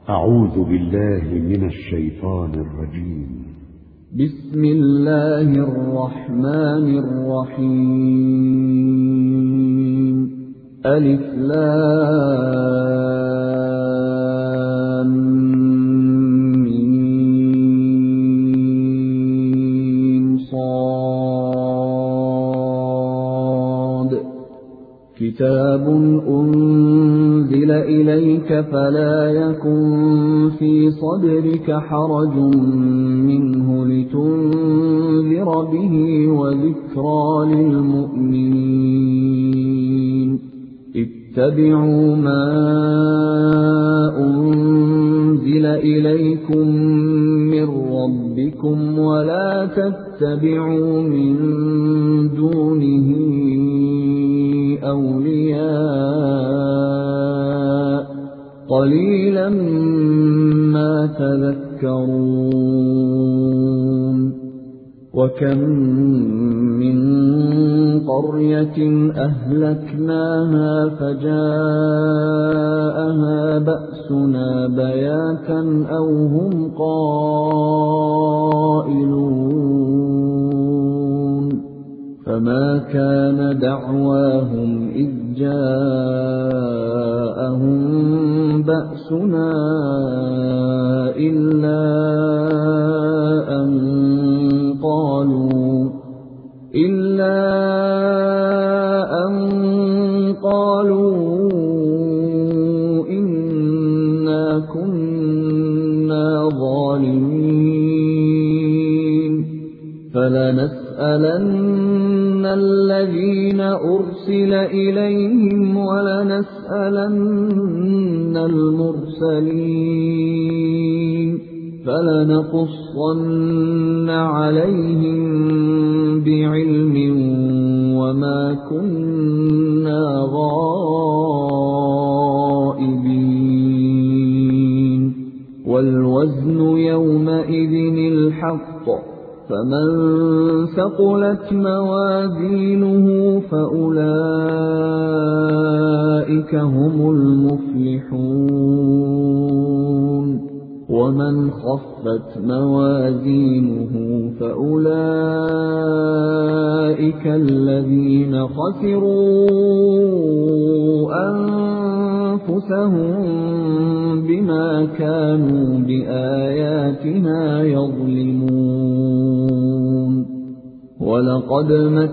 أعوذ بالله من الشيطان الرجيم. بسم الله الرحمن الرحيم. ألف لام ميم صاد. كتاب أنزل إليك فلا يكن في صدرك حرج منه لتنذر به وذكرى للمؤمنين. اتبعوا ما أنزل إليكم من ربكم ولا تتبعوا من دونه أولياء قليلا ما تذكرون. وكم من قرية أهلكناها فجاءها بأسنا بياتا أو هم قائلون. فما كان دعواهم إذ جاءهم بأسنا إلا أن قالوا إنا كنا ظالمين. فلنسألن الذين أرسل إليهم ولنسألن المرسلين. فلنقصن عليهم بعلم وما كنا غائبين. والوزن يومئذ الحق. فمن ثقلت موازينه فأولئك هم المفلحون. ومن خفت موازينه فأولئك الذين خسروا أنفسهم بما كانوا بآياتنا يظلمون. ولقد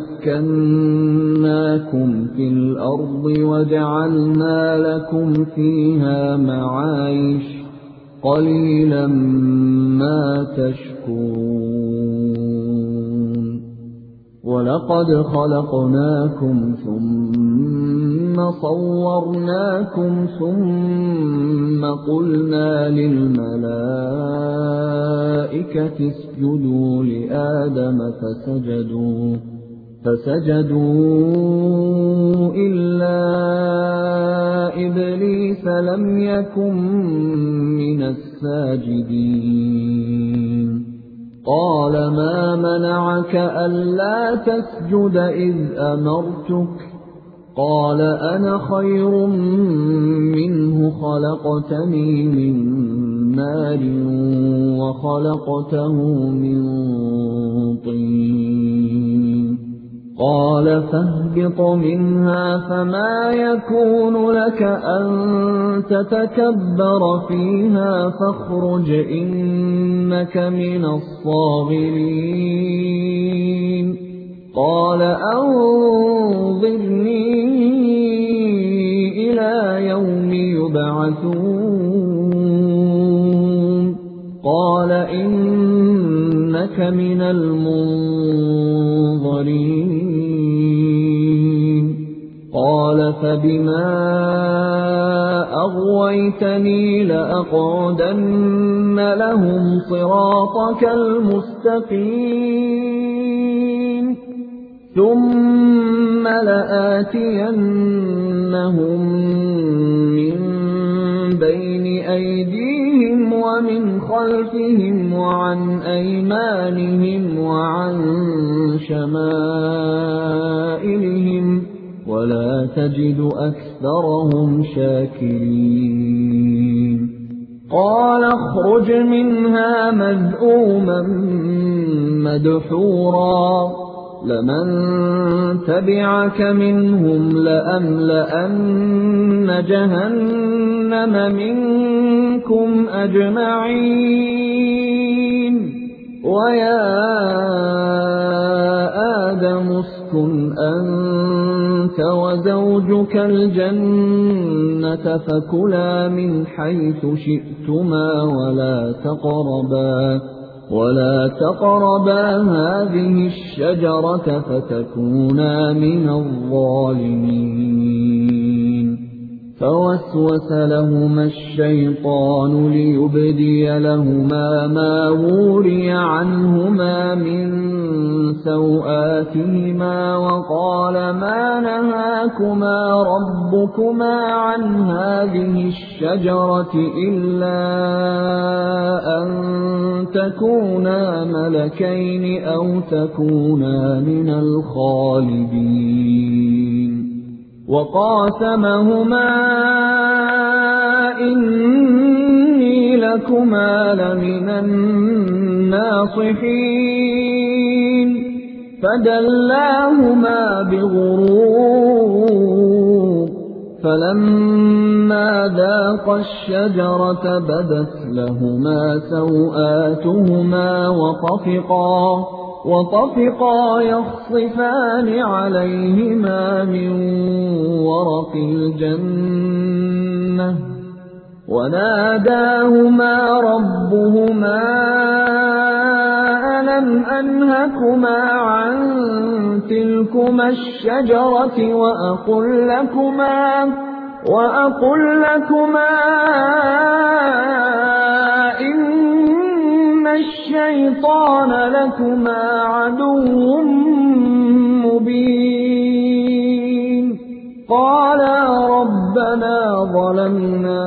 مكناكم في الأرض وجعلنا لكم فيها معايش قليلا ما تشكرون. ولقد خلقناكم ثم صورناكم ثم قلنا للملائكة اسجدوا لآدم فسجدوا إلا إبليس لم يكن من الساجدين. قال ما منعك ألا تسجد إذ أمرتك؟ قال أنا خير منه خلقتني من نار وخلقته من طين. قال فاهبط منها فما يكون لك أن تتكبر فيها فاخرج إنك من الصاغرين. قال أنظرني إلى يوم يبعثون. قال إنك من المنظرين. قال فبما أغويتني لأقعدن لهم صراطك المستقيم ثم لآتينهم من بين أيديهم ومن خلفهم وعن أيمانهم وعن شمائلهم ولا تجد أكثرهم شاكرين. قال اخرج منها مذءوما مدحورا لمن تبعك منهم لأملأن جهنم منكم أجمعين ويا آدم اسكن أنت وزوجك الجنة فكلا من حيث شئتما ولا تقربا هذه الشجرة فتكونا من الظالمين فوسوس لهما الشيطان ليبدي لهما ما وري عنهما من سوآتهما وقال ما نهاكما ربكما عن هذه الشجرة إلا أن تكونا ملكين أو تكونا من الخالدين وقاسمهما إني لكما لمن الناصحين فدلاهما بغرور فلما ذاقا الشجرة بدت لهما سوآتهما وطفقا يخصفان عليهما من ورق الجنة وناداهما ربهما ألم أنهكما عن تلكما الشجرة وأقل لكما إن الشيطان لكما عدو مبين قالا ربنا ظلمنا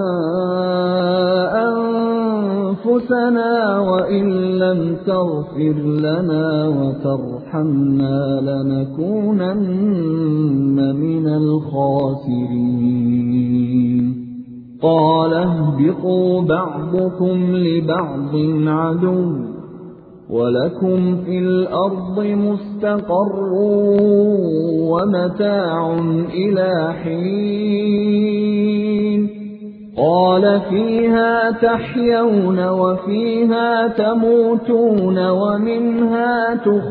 أنفسنا وإن لم تغفر لنا وترحمنا لنكونن من الخاسرين قال اهبطوا بعضكم لبعض عدو ولكم في الأرض مستقر ومتاع إلى حين قال فيها تحيون وفيها تموتون ومنها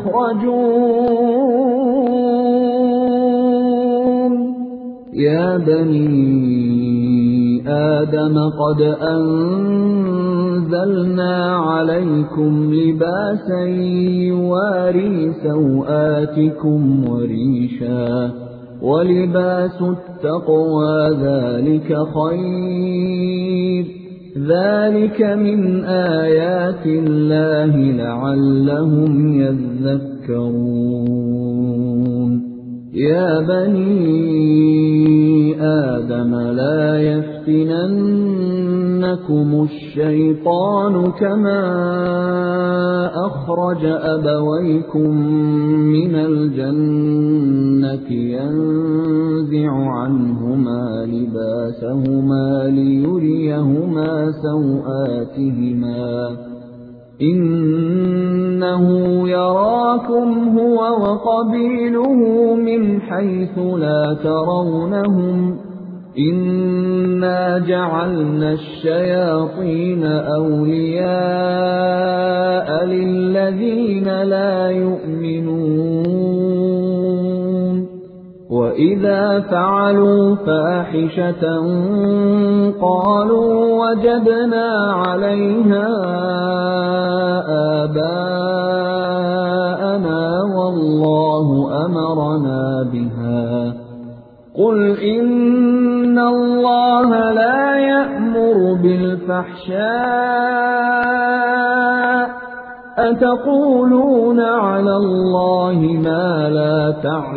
تخرجون يا بني آدم قد أنزلنا عليكم لباسا يواري سوآتكم وريشا ولباس التقوى ذلك خير ذلك من آيات الله لعلهم يذكرون يا بني آدم لا يفتننكم الشيطان كما أخرج أبويكم من الجنة ينزع عنهما لباسهما ليريهما سوآتهما إنه يراكم هو وقبيله من حيث لا ترونهم إنا جعلنا الشياطين أولياء للذين لا يؤمنون وإذا فعلوا فاحشة قالوا وجدنا عليها آباءنا والله أمرنا بها قل إن الله لا يأمر بالفحشاء أتقولون على الله ما لا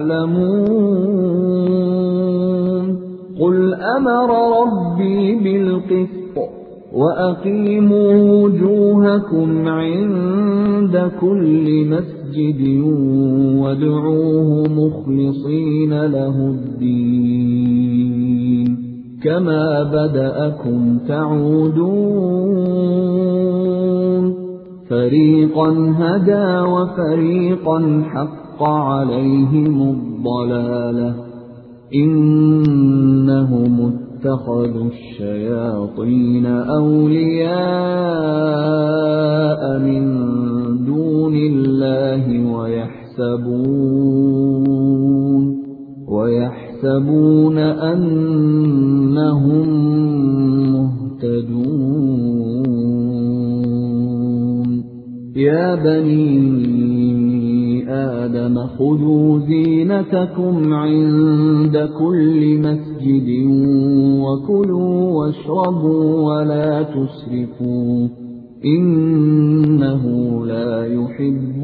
تعلمون قل أمر ربي بالقسط وأقيموا وجوهكم عند كل مسجد وادعوه مخلصين له الدين كما بدأكم تعودون فريقا هدى وفريقا حق عليهم الضلالة إنهم اتخذوا الشياطين أولياء من دون الله ويحسبون أنهم مهتدون يا بني آدم خذوا زينتكم عند كل مسجد وكلوا واشربوا ولا تسرفوا إنه لا يحب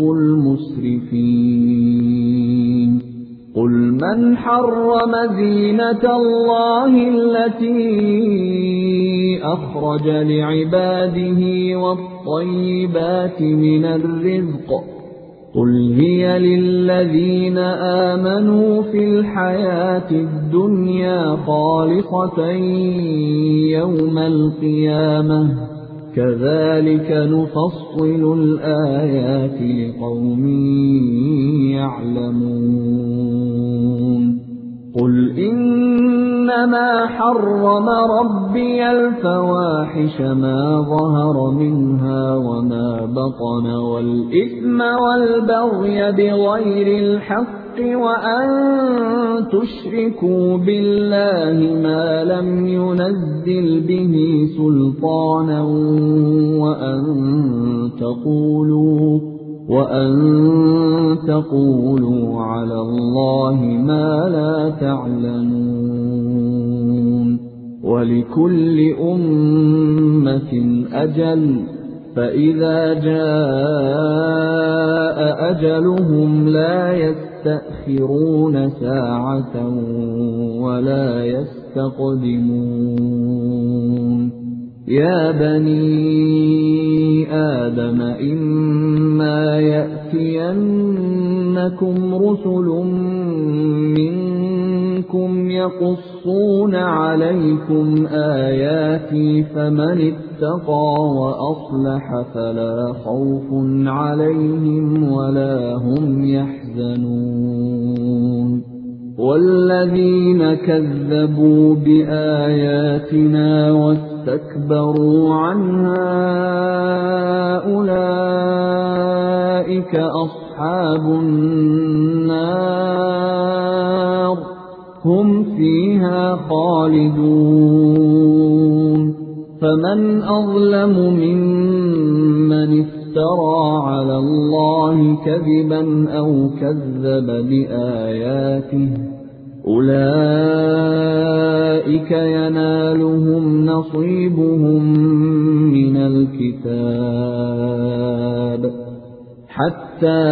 المسرفين قل من حرم زينة الله التي أخرج لعباده والطيبات من الرزق قل هي للذين آمنوا في الحياة الدنيا خالصة يوم القيامة كذلك نفصل الآيات لقوم يعلمون قل إنما حرم ربي الفواحش ما ظهر منها وما بطن والإثم والبغي بغير الحق وأن تشركوا بالله ما لم ينزل به سلطانا وأن تقولوا على الله ما لا تعلمون ولكل أمة أجل فإذا جاء أجلهم لا يستأخرون ساعة ولا يستقدمون يا بني آدم إما يأتينكم رسل منكم يقصون عليكم آياتي فمن اتقى وأصلح فلا خوف عليهم ولا هم يحزنون والذين كذبوا بآياتنا واستكبروا عنها أولئك أصحاب النار هم فيها خالدون فمن أظلم ممن افترى على الله كذبا أو كذب بآياته أولئك ينالهم نصيبهم من الكتاب حتى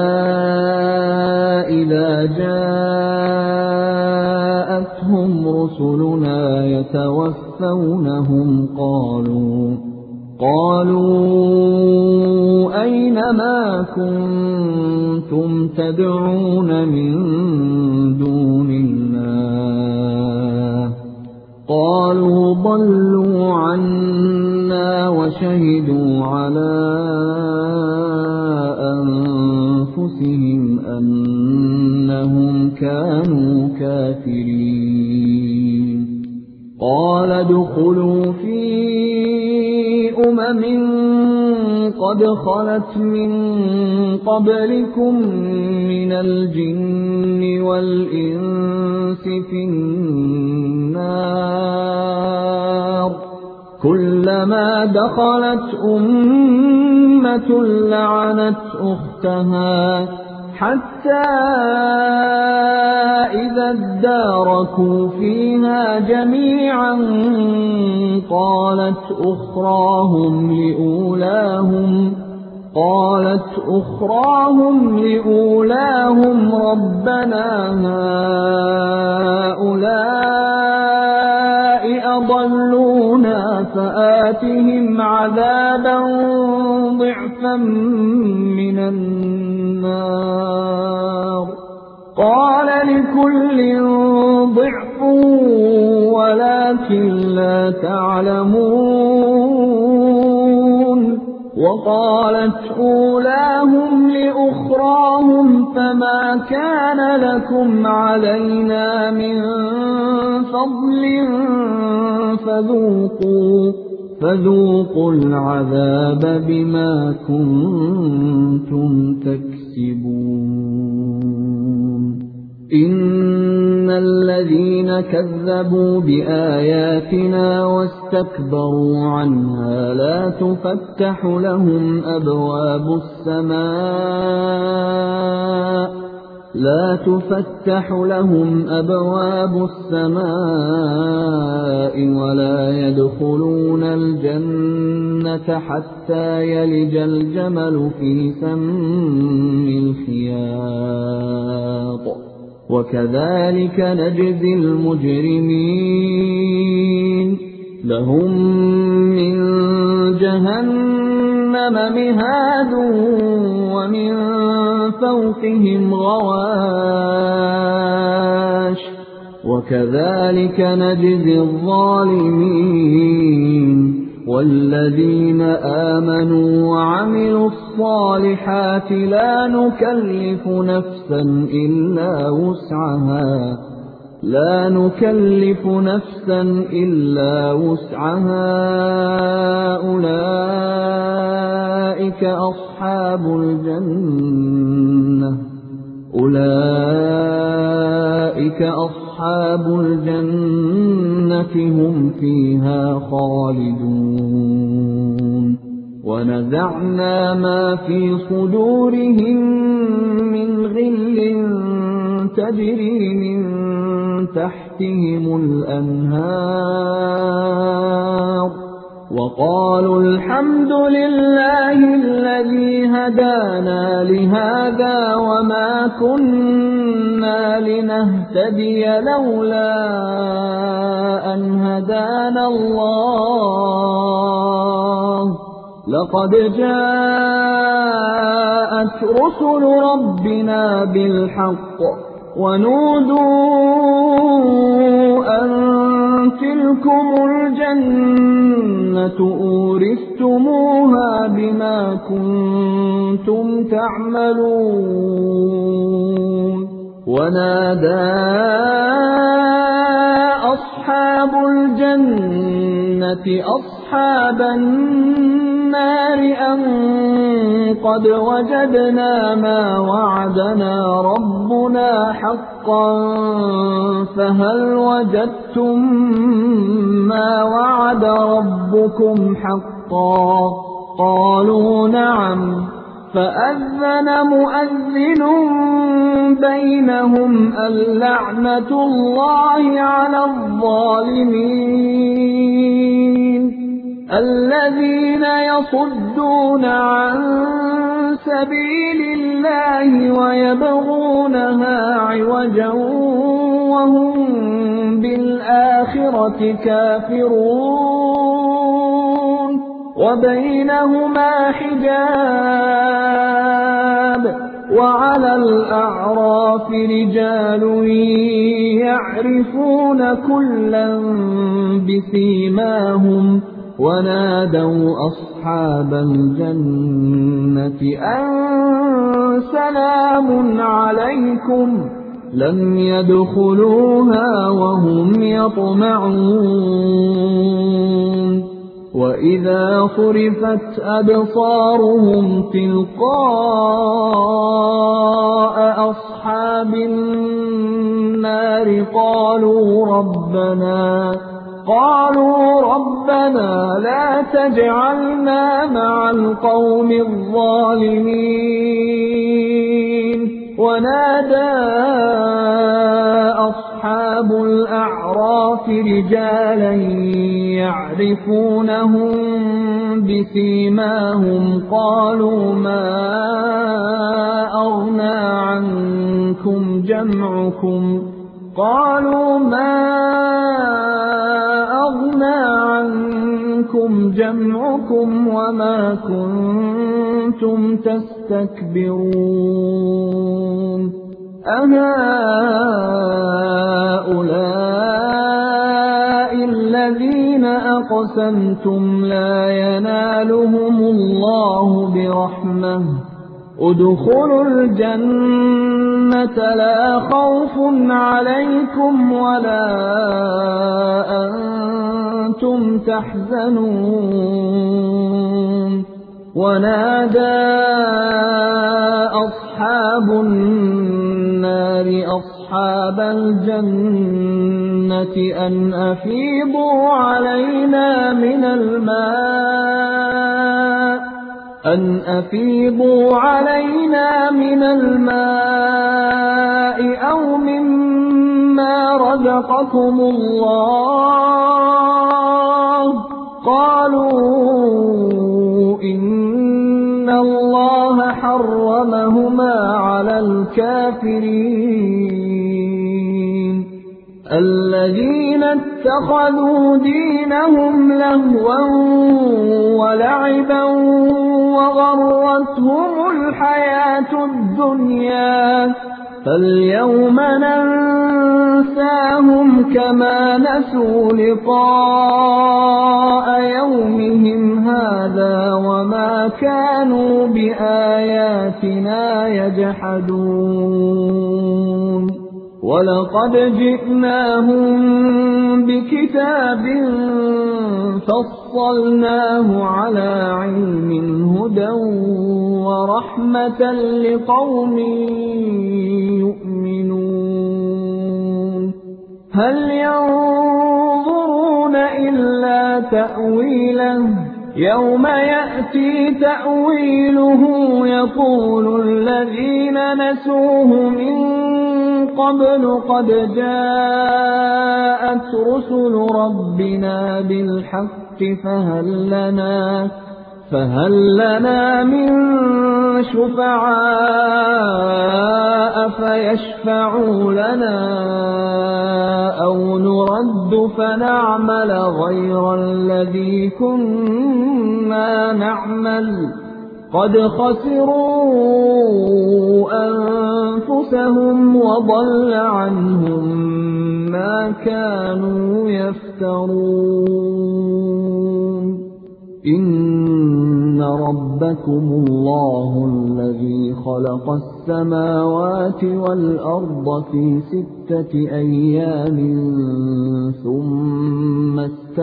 إذا جاءتهم رسلنا يتوفونهم قالوا أين ما كنتم تدعون من دون الله قالوا ضلوا عنا وشهدوا على أنفسهم أنهم كانوا كافرين قال ادخلوا في قد خلت من قبلكم من الجن والإنس في النار كلما دخلت أمة لعنت أختها حتى إذا اداركوا فيها جميعا قالت أخراهم لأولاهم ربنا هؤلاء أضلونا فآتهم عذابا ضعفا من النار قال لكل ضعف ولكن لا تعلمون وقالت أولاهم لأخراهم فما كان لكم علينا من فضل فذوقوا العذاب بما كنتم تكسبون إن الذين كذبوا بآياتنا واستكبروا عنها لا تفتح لهم أبواب السماء ولا يدخلون الجنة حتى يلج الجمل في سم الخياط وكذلك نجزي المجرمين لهم من جهنم مهاد ومن فوقهم غواش وكذلك نجزي الظالمين والذين آمنوا وعملوا الصالحات لا نكلف نفسا إلا وسعها أولئك أصحاب الجنة هم فيها خالدون ونزعنا ما في صدورهم من غل تجري من تحتهم الأنهار وقالوا الحمد لله الذي هدانا لهذا وما كنا لنهتدي لولا أن هدانا الله لقد جاءت رسل ربنا بالحق ونودوا أن تلكم الجنة أورثتموها بما كنتم تعملون ونادى أصحاب الجنة أصحاب النار أن قد وجدنا ما وعدنا ربنا حقا فهل وجدتم ما وعد ربكم حقا قالوا نعم فأذن مؤذن بينهم اللعنة الله على الظالمين الذين يصدون عن سبيل الله ويبغونها عوجا وهم بالآخرة كافرون وبينهما حجاب وعلى الأعراف رجال يعرفون كلا بسيماهم ونادوا أصحاب الجنة أن سلام عليكم لم يدخلوها وهم يطمعون وإذا صرفت أبصارهم تلقاء أصحاب النار قالوا ربنا لا تجعلنا مع القوم الظالمين ونادى أصحاب الأعراف رجالا يعرفونهم بسيماهم قالوا ما أغنى عنكم جمعكم وما كنتم تستكبرون أهؤلاء الذين أقسمتم لا ينالهم الله برحمة ادخلوا الجنة لا خوف عليكم ولا أنتم تحزنون ونادى أصحاب النار أصحاب الجنة أن أفيضوا علينا من الماء أو مما رزقكم الله قالوا إن الله حرمهما على الكافرين الذين اتخذوا دينهم لهوا ولعبا وغرتهم الحياة الدنيا فاليوم ننساهم كما نسوا لقاء يومهم هذا وما كانوا بآياتنا يجحدون ولقد جئناهم بكتاب فصلناه على علم هدى ورحمة لقوم يؤمنون هل ينظرون إلا تأويله يوم يأتي تأويله يقول الذين نسوه من قبل قد جاءت رسل ربنا بالحق فهل لنا من شفعاء فيشفعوا لنا أو نرد فنعمل غير الذي كنا نعمل قد خسروا أنفسهم وضل عنهم ما كانوا يفترون إن ربكم الله الذي خلق السماوات والأرض في 6 أيام ثم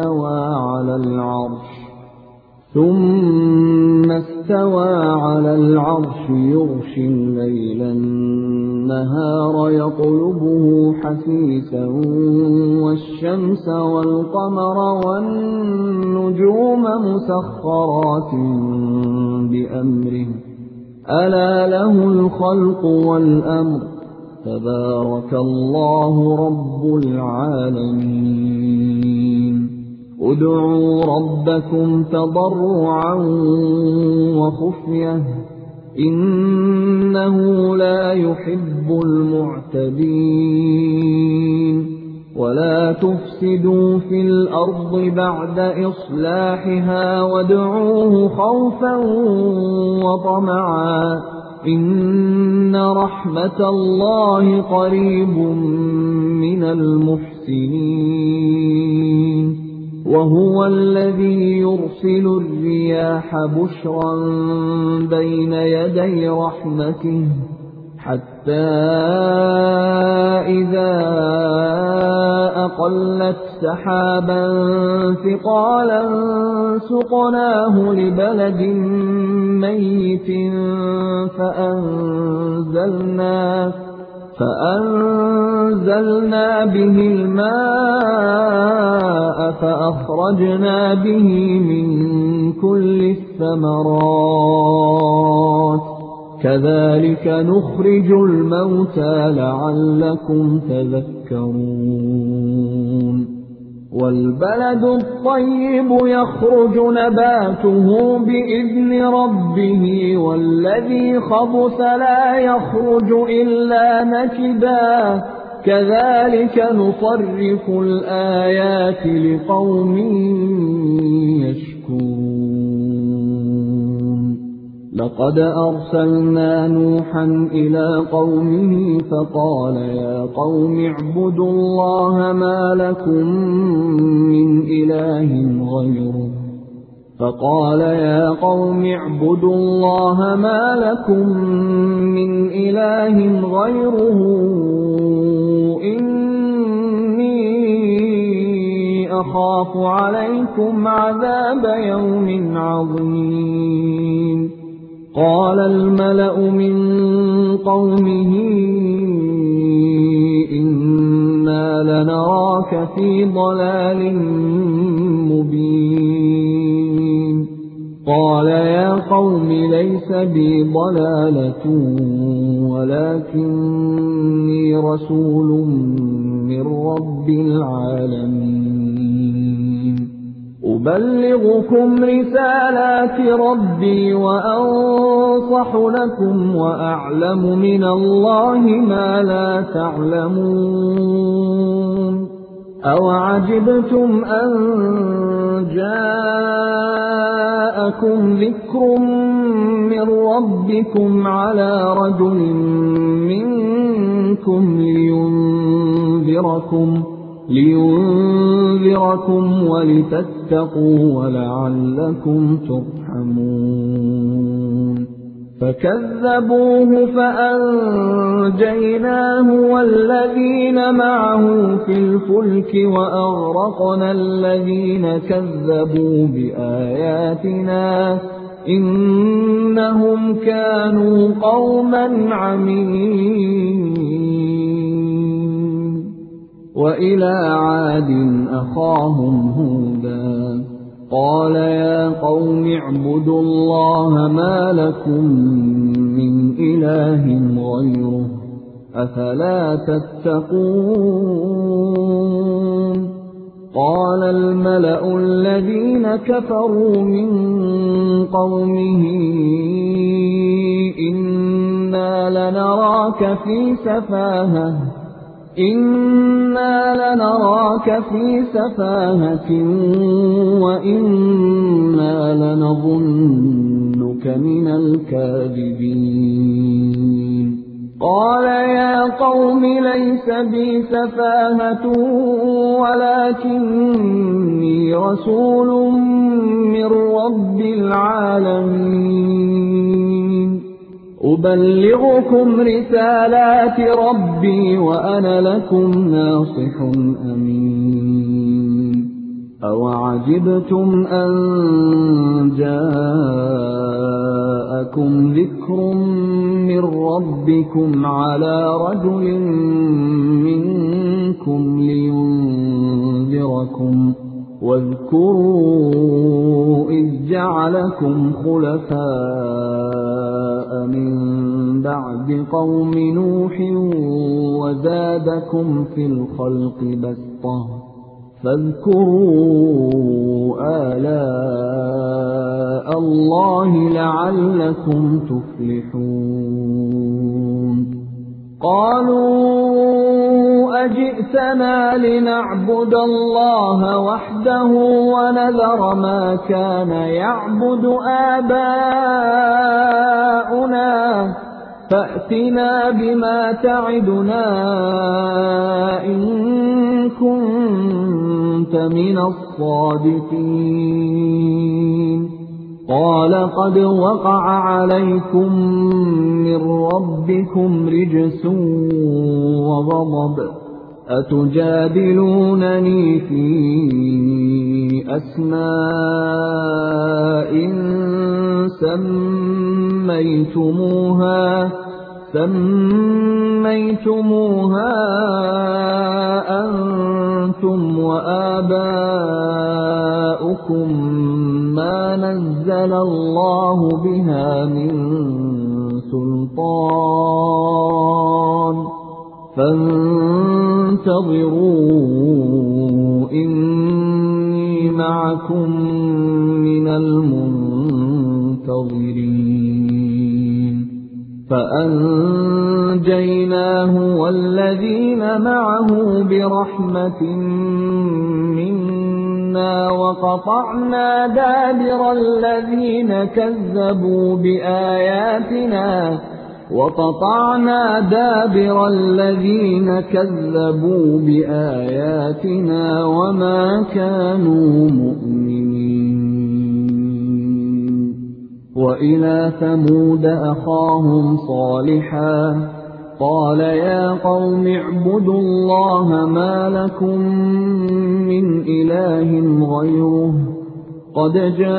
استوى على العرش يغشي الليل النهار يطلبه حثيثا والشمس والقمر والنجوم مسخرات بأمره ألا له الخلق والأمر تبارك الله رب العالمين ادعوا ربكم تضرعا وخفية إنه لا يحب المعتدين ولا تفسدوا في الأرض بعد إصلاحها وادعوه خوفا وطمعا إن رحمة الله قريب من المحسنين وهو الذي يرسل الرياح بشرا بين يدي رحمته حتى إذا أقلت سحابا ثقالا سقناه لبلد ميت فأنزلنا به الماء فأخرجنا به من كل الثمرات كذلك نخرج الموتى لعلكم تذكرون والبلد الطيب يخرج نباته بإذن ربه والذي خبث لا يخرج إلا نكدا كذلك نصرف الآيات لقوم يشكرون لقد أرسلنا نوحا إلى قومه فقال يا قوم اعبدوا الله ما لكم من إله غيره إني أخاف عليكم عذاب يوم عظيم. قال الملأ من قومه إنا لنراك في ضلال مبين. قال يا قوم ليس بي ضلالة ولكني رسول من رب العالمين أبلغكم رسالات ربي وأنصح لكم وأعلم من الله ما لا تعلمون. أوعجبتم أن جاءكم ذكر من ربكم على رجل منكم لينذركم ولتتقوا ولعلكم ترحمون. فكذبوه فأنجيناه والذين معه في الفلك وأغرقنا الذين كذبوا بآياتنا إنهم كانوا قوما عمين. وإلى عاد أخاهم هودا قال يا قوم اعبدوا الله ما لكم من إله غيره أفلا تتقون. قال الملأ الذين كفروا من قومه إنا لنراك في سفاهة وإنا لنظنك من الكاذبين. قال يا قوم ليس بي سفاهة ولكني رسول من رب العالمين أبلغكم رسالات ربي وأنا لكم ناصح أمين. أوعجبتم أن جاءكم ذكر من ربكم على رجل منكم لينذركم واذكروا إذ جعلكم خلفاء من بعد قوم نوح وزادكم في الخلق بسطة فاذكروا آلاء الله لعلكم تفلحون. قالوا أجئتنا لنعبد الله وحده ونذر ما كان يعبد آباؤنا فأتنا بما تعدنا إن كنت من الصادقين. قال قد وقع عليكم من ربكم رجس وغضب أتجادلونني في أسماء سميتموها أنتم وآباؤكم ما نزل الله بها من سلطان فانتظروا إني معكم من المنتظرين. فأنجيناه والذين معه برحمة منا إنا وقطعنا دابر الذين كذبوا بآياتنا وما كانوا مؤمنين. وإلى ثمود أخاهم صالحا قال يا قوم اعبدوا الله ما لكم من إله غيره قد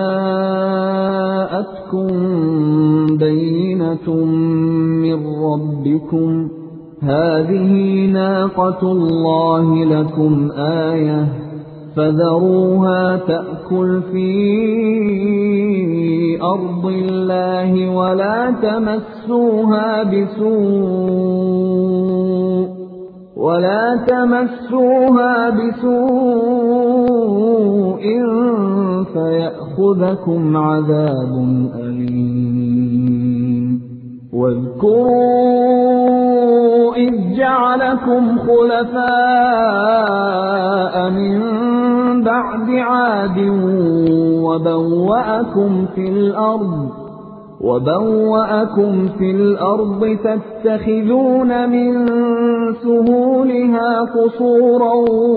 جاءتكم بينة من ربكم هذه ناقة الله لكم آية فذروها تأكل في أرض الله ولا تمسوها بسوء فيأخذكم عذاب أليم. واذكروا إذ جعلكم خلفاء من بعد عاد وبوأكم في الأرض تتخذون من سهولها قصورا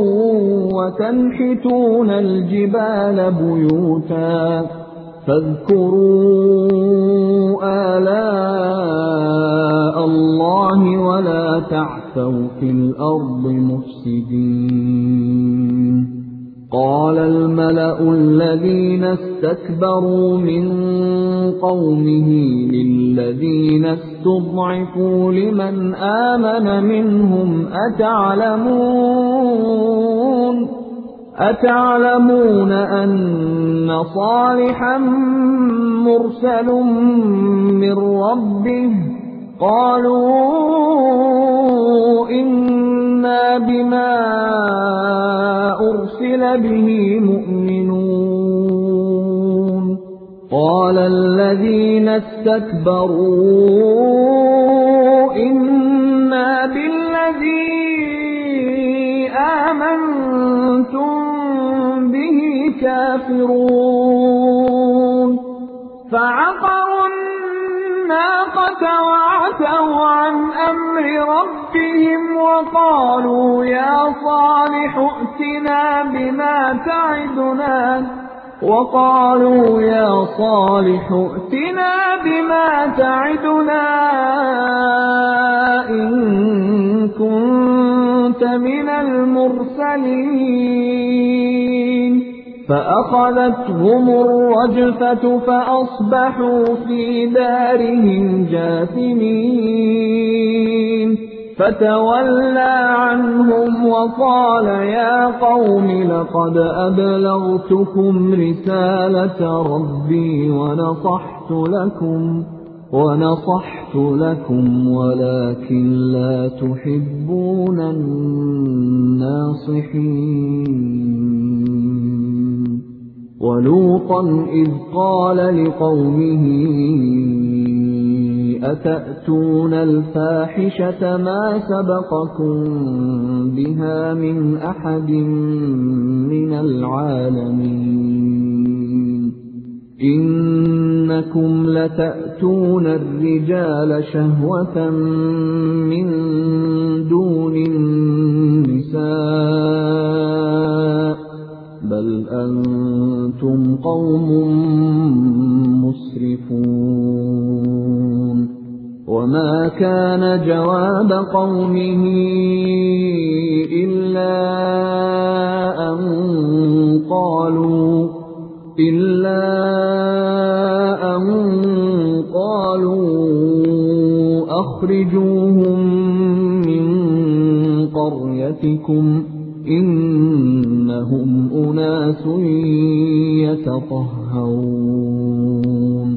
وتنحتون الجبال بيوتا فاذكروا آلاء الله ولا تعثوا في الأرض مفسدين. قال الملأ الذين استكبروا من قومه للذين استضعفوا لمن آمن منهم أتعلمون أن صالحا مرسل من ربه قالوا إنا بما أرسل به مؤمنون. قال الذين استكبروا إنا بالذي آمنتم به كافرون. فعقروا الناقة وعتوا عن أمر ربهم وقالوا يا صالح ائتنا بما تعدنا إن كنت من المرسلين. فأخذتهم الرجفة فأصبحوا في دارهم جاثمين. فتولى عنهم وقال يا قوم لقد أبلغتكم رسالة ربي ونصحت لكم ولكن لا تحبون الناصحين. ولوطا إذ قال لقومه أتأتون الفاحشة ما سبقكم بها من أحد من العالمين إنكم لتأتون الرجال شهوة من دون النساء بل أنتم قوم مسرفون. وما كان جواب قومه إلا أن قالوا أخرجوهم من قريتكم إنهم أناس يتطهرون.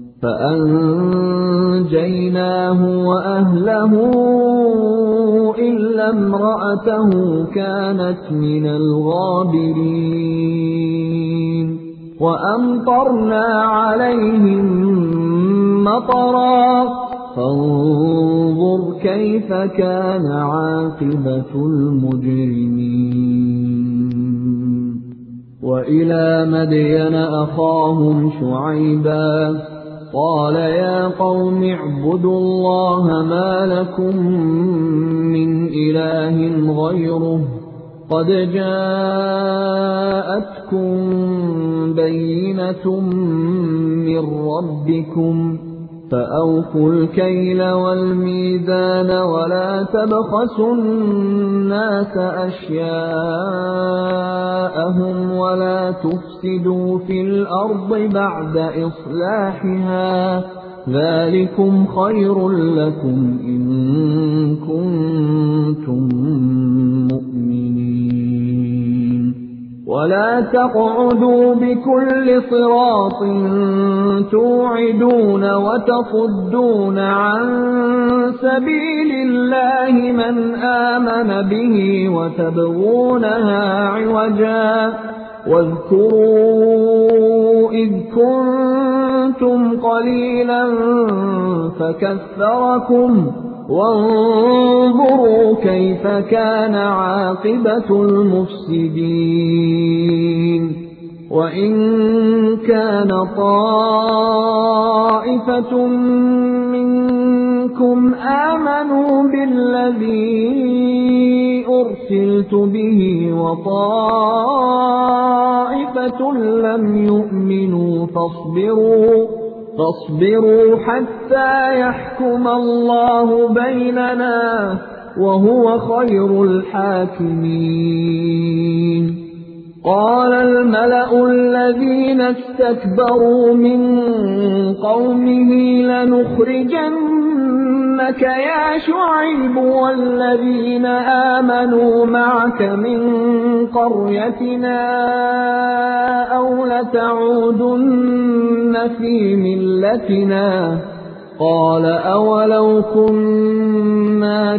فأنجيناه وأهله إلا امرأته كانت من الغابرين. وأمطرنا عليهم مطرا فانظر كيف كان عاقبة المجرمين. وإلى مدين أخاهم شعيبا قال يا قوم اعبدوا الله ما لكم من إله غيره قد جاءتكم بينة من ربكم فأوفوا الكيل والميزان ولا تبخسوا الناس أشياءهم ولا تفسدوا في الأرض بعد إصلاحها ذلكم خير لكم إن كنتم مؤمنين ولا تقعدوا بكل صراط توعدون وتصدون عن سبيل الله من آمن به وتبغونها عوجا واذكروا إذ كنتم قليلا فكثركم وانظروا كيف كان عاقبة المفسدين وإن كان طائفة منكم آمنوا بالذي أرسلت به وطائفة لم يؤمنوا فاصبروا حتى يحكم الله بيننا وهو خير الحاكمين قال الملأ الذين استكبروا من قومه لنخرجنك يا شعيب والذين آمنوا معك من قريتنا أو لتعودن في ملتنا قال أولو كنا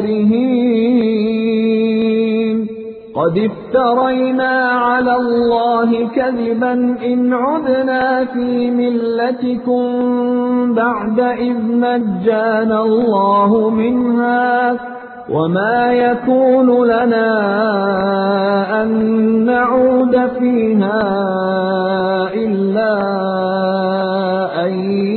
كارهين قد افترينا على الله كذبا إن عدنا في ملتكم بعد إذ نجانا الله منها وما يكون لنا أن نعود فيها إلا أن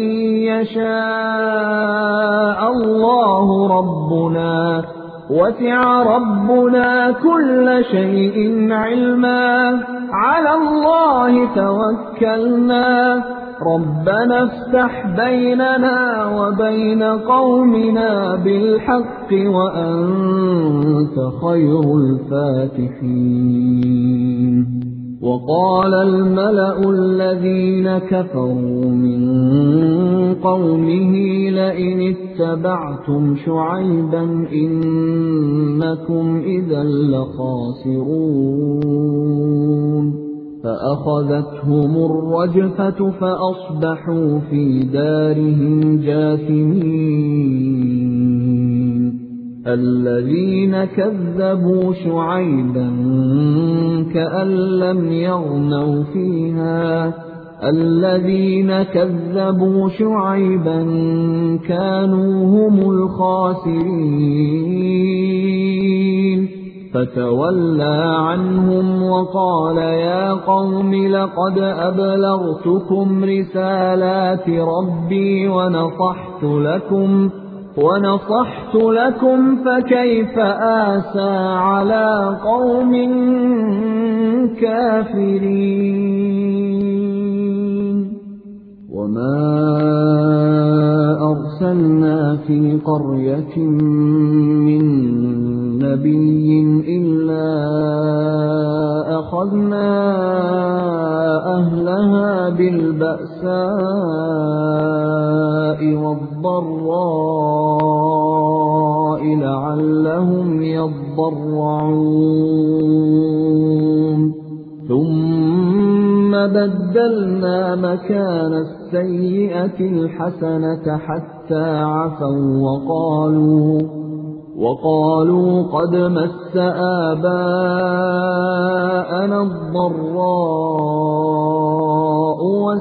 يشاء الله ربنا وسع ربنا كل شيء علما على الله توكلنا ربنا افتح بيننا وبين قومنا بالحق وأنت خير الفاتحين وقال الملأ الذين كفروا من قومه لئن اتبعتم شعيبا إنكم إذا لخاسرون فأخذتهم الرجفة فأصبحوا في دارهم جاثمين الذين كذبوا شعيبا كأن لم يغنوا فيها الذين كذبوا شعيبا كانوا هم الخاسرين فتولى عنهم وقال يا قوم لقد أبلغتكم رسالات ربي ونصحت لكم فكيف آسى على قوم كافرين وما أرسلنا في قرية من نبي إلا أخذنا أهلها بالبأساء والضراء لعلهم يضرعون ثم بدلنا مكان السيئة الحسنة حتى عفوا وقالوا قد مس آباءنا الضراء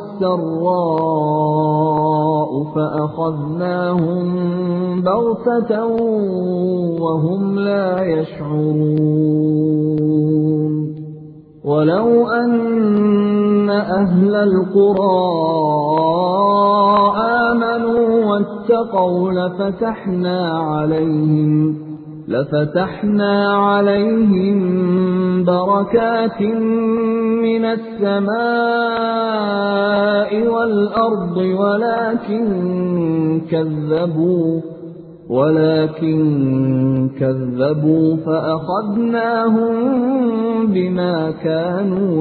والسراء فأخذناهم بغتة وهم لا يشعرون ولو أن أهل القرى آمنوا واتقوا لفتحنا عليهم بركات من السماء والأرض ولكن كذبوا فأخذناهم بما كانوا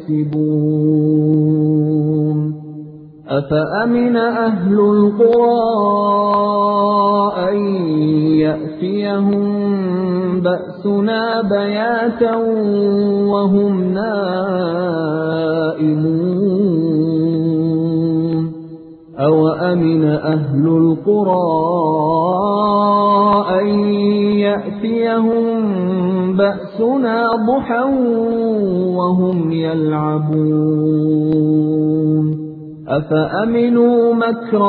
يكسبون. أفأمن أهل القرى أن يأتيهم بأسنا بياتا وهم نائمون أوأمن أهل القرى أن يأتيهم بأسنا ضحى وهم يلعبون أفأمنوا مكر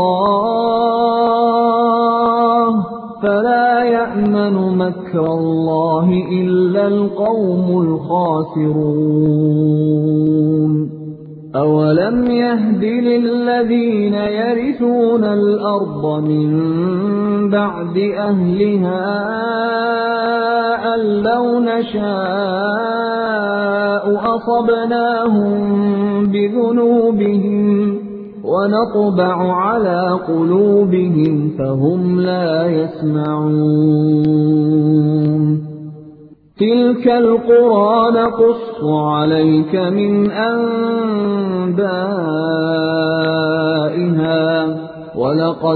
الله فلا يأمن مكر الله إلا القوم الخاسرون. أولم يهد للذين يرثون الأرض من بعد أهلها أن لو نشاء أصبناهم بذنوبهم ونطبع على قلوبهم فهم لا يسمعون. تلك القرى نقص عليك من أنبائها ولقد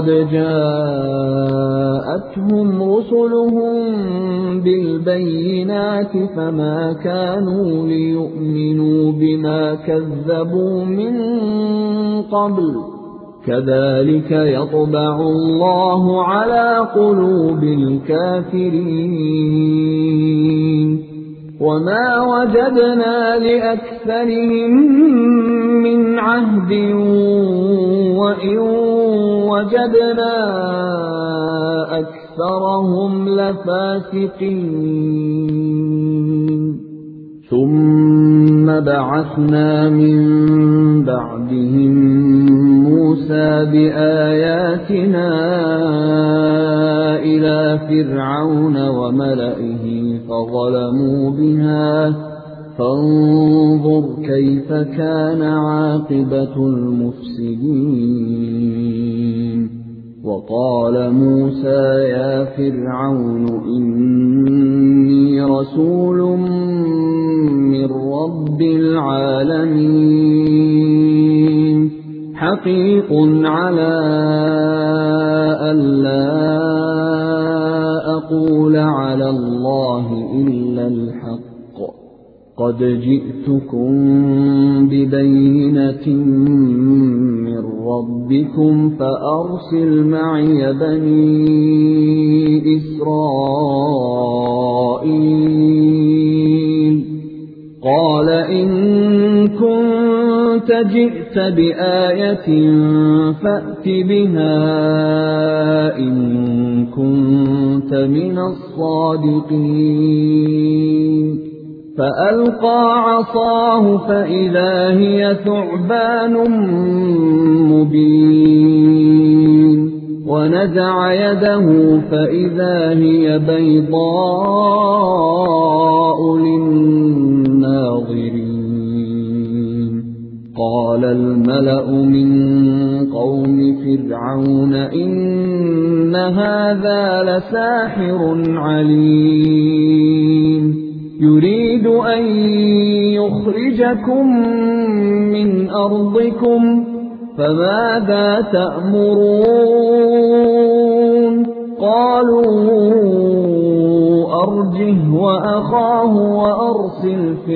جاءتهم رسلهم بالبينات فما كانوا ليؤمنوا بما كذبوا من قبل كذلك يطبع الله على قلوب الكافرين. وما وجدنا لأكثرهم من عهد وإن وجدنا أكثرهم لفاسقين. ثم بعثنا من بعدهم موسى بآياتنا إلى فرعون وملئه فظلموا بها فانظر كيف كان عاقبة المفسدين. وقال موسى يا فرعون إني رسول من رب العالمين حقيق على ألا أقول على الله إلا الحق قد جئتكم ببينة من ربكم فأرسل معي بني إسرائيل. قال إن كنت جئت بآية فأت بها إن كنت من الصادقين. فألقى عصاه فإذا هي ثعبان مبين ونزع يده فإذا هي بيضاء للناظرين. قال الملأ من قوم فرعون إن هذا لساحر عليم يريد أن يخرجكم من أرضكم فماذا تأمرون؟ قالوا أرجه وأخاه وأرسل في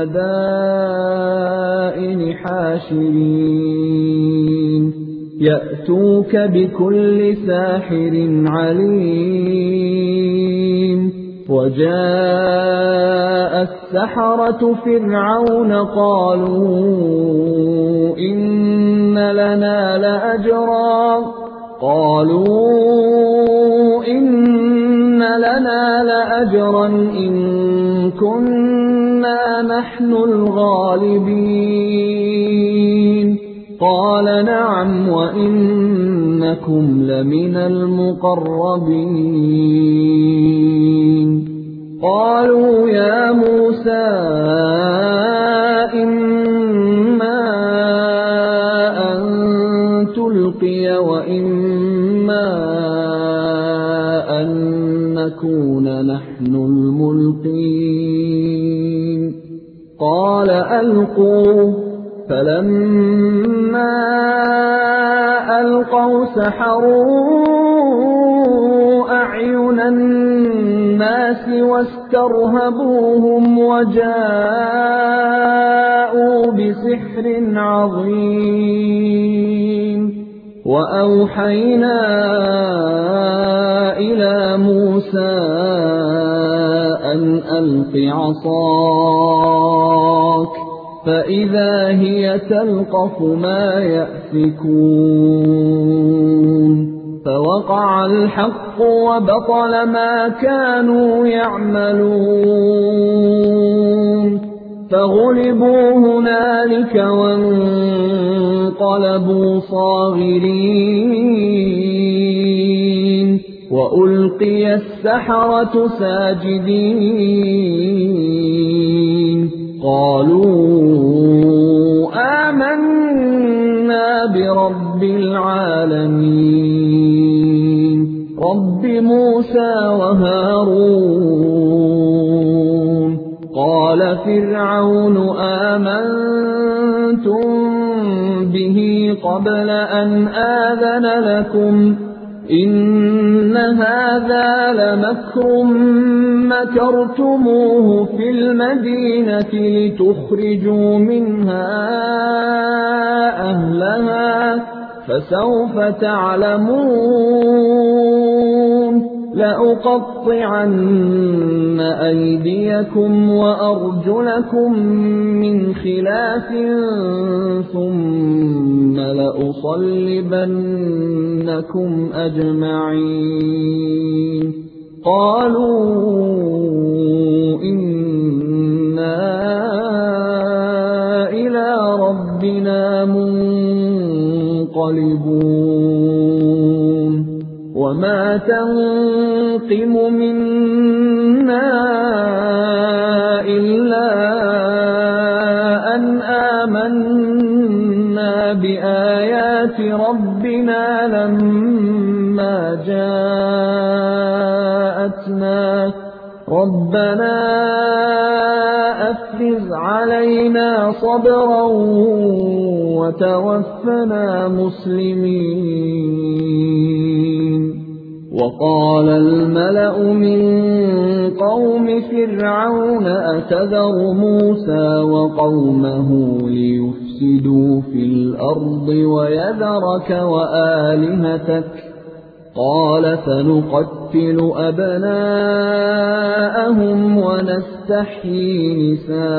المدائن حاشرين يأتوك بكل ساحر عليم. وجاء السحرة فرعون قالوا إن لنا لأجرا إن كنا إنا نحن الغالبين قال نعم وإنكم لمن المقربين قالوا يا موسى إما أن تلقي وإما أن نكون نحن الملقين قال ألقوا فلما ألقوا سحروا أعين الناس واسترهبوهم وجاءوا بسحر عظيم وأوحينا إلى موسى أن ألق عصاك فإذا هي تلقف ما يأفكون فوقع الحق وبطل ما كانوا يعملون فغلبوا هنالك وانقلبوا صاغرين وألقي السحرة ساجدين قالوا آمنا برب العالمين رب موسى وهارون قال فرعون آمنتم به قبل أن آذن لكم إن هذا لمكر مكرتموه في المدينة لتخرجوا منها أهلها فسوف تعلمون لأقطعن أيديكم وأرجلكم من خلاف ثم لأصلبنكم أجمعين قالوا إنا إلى ربنا منقلبون وما تنقم منا إلا أن آمنا بآيات ربنا لما جاءتنا ربنا أفرغ علينا صبرا وتوفنا مسلمين وقال الملأ من قوم فرعون أتذر موسى وقومه ليفسدوا في الأرض ويذرك وآلهتك قال سنقتل أبناءهم ونستحيي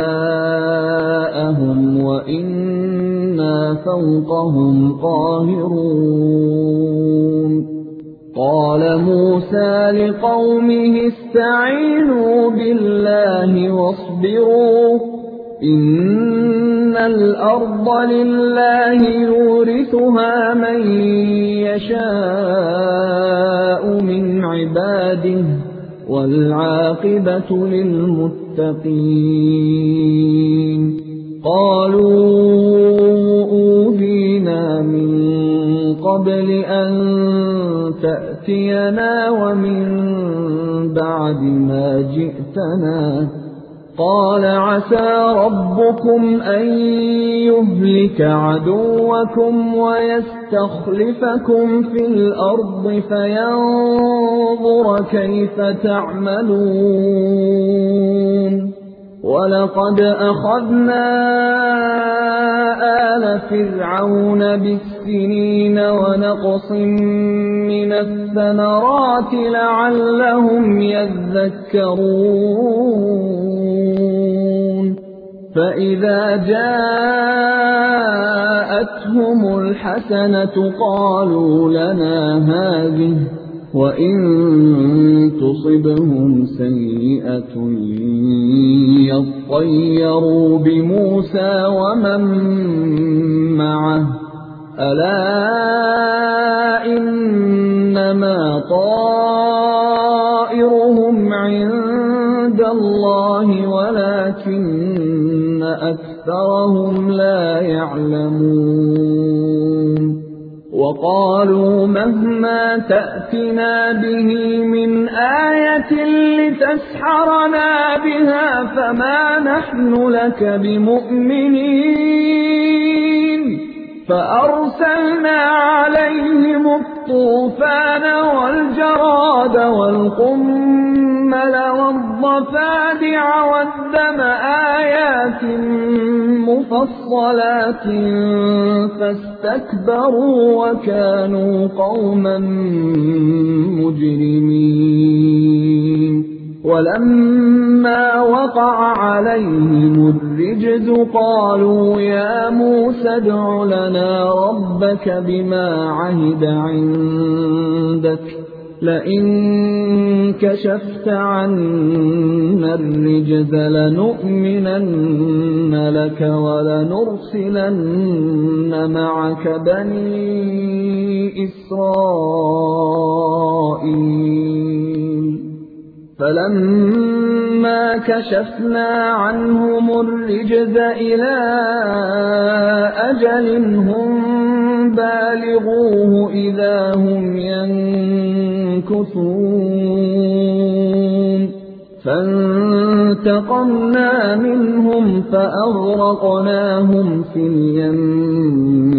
نساءهم وإنا فوقهم قاهرون قال موسى لقومه استعينوا بالله واصبروا إن الأرض لله يورثها من يشاء من عباده والعاقبة للمتقين قالوا أوذينا من قبل أن تأتينا ومن بعد ما جئتنا قال عسى ربكم أن يهلك عدوكم ويستخلفكم في الأرض فينظر كيف تعملون ولقد أخذنا آل فرعون بالسنين ونقص من الثمرات لعلهم يذكرون فإذا جاءتهم الحسنة قالوا لنا هذه وإن تصبهم سيئة يطيروا بموسى ومن معه ألا إنما طائرهم عند الله ولكن أكثرهم لا يعلمون وقالوا مهما تأتنا به من آية لتسحرنا بها فما نحن لك بمؤمنين فأرسلنا عليهم الطوفان والجراد والقمل والضفادع والدم آيات مفصلات فاستكبروا وكانوا قوما مجرمين ولما وقع عليهم الرجز قالوا يا موسى ادع لنا ربك بما عهد عندك لئن كشفت عنا الرجز لنؤمنن لك ولنرسلن معك بني إسرائيل فلما كشفنا عنهم الرجز إلى أجل هم بالغوه إذا هم ينكثون فانتقمنا منهم فأغرقناهم في اليم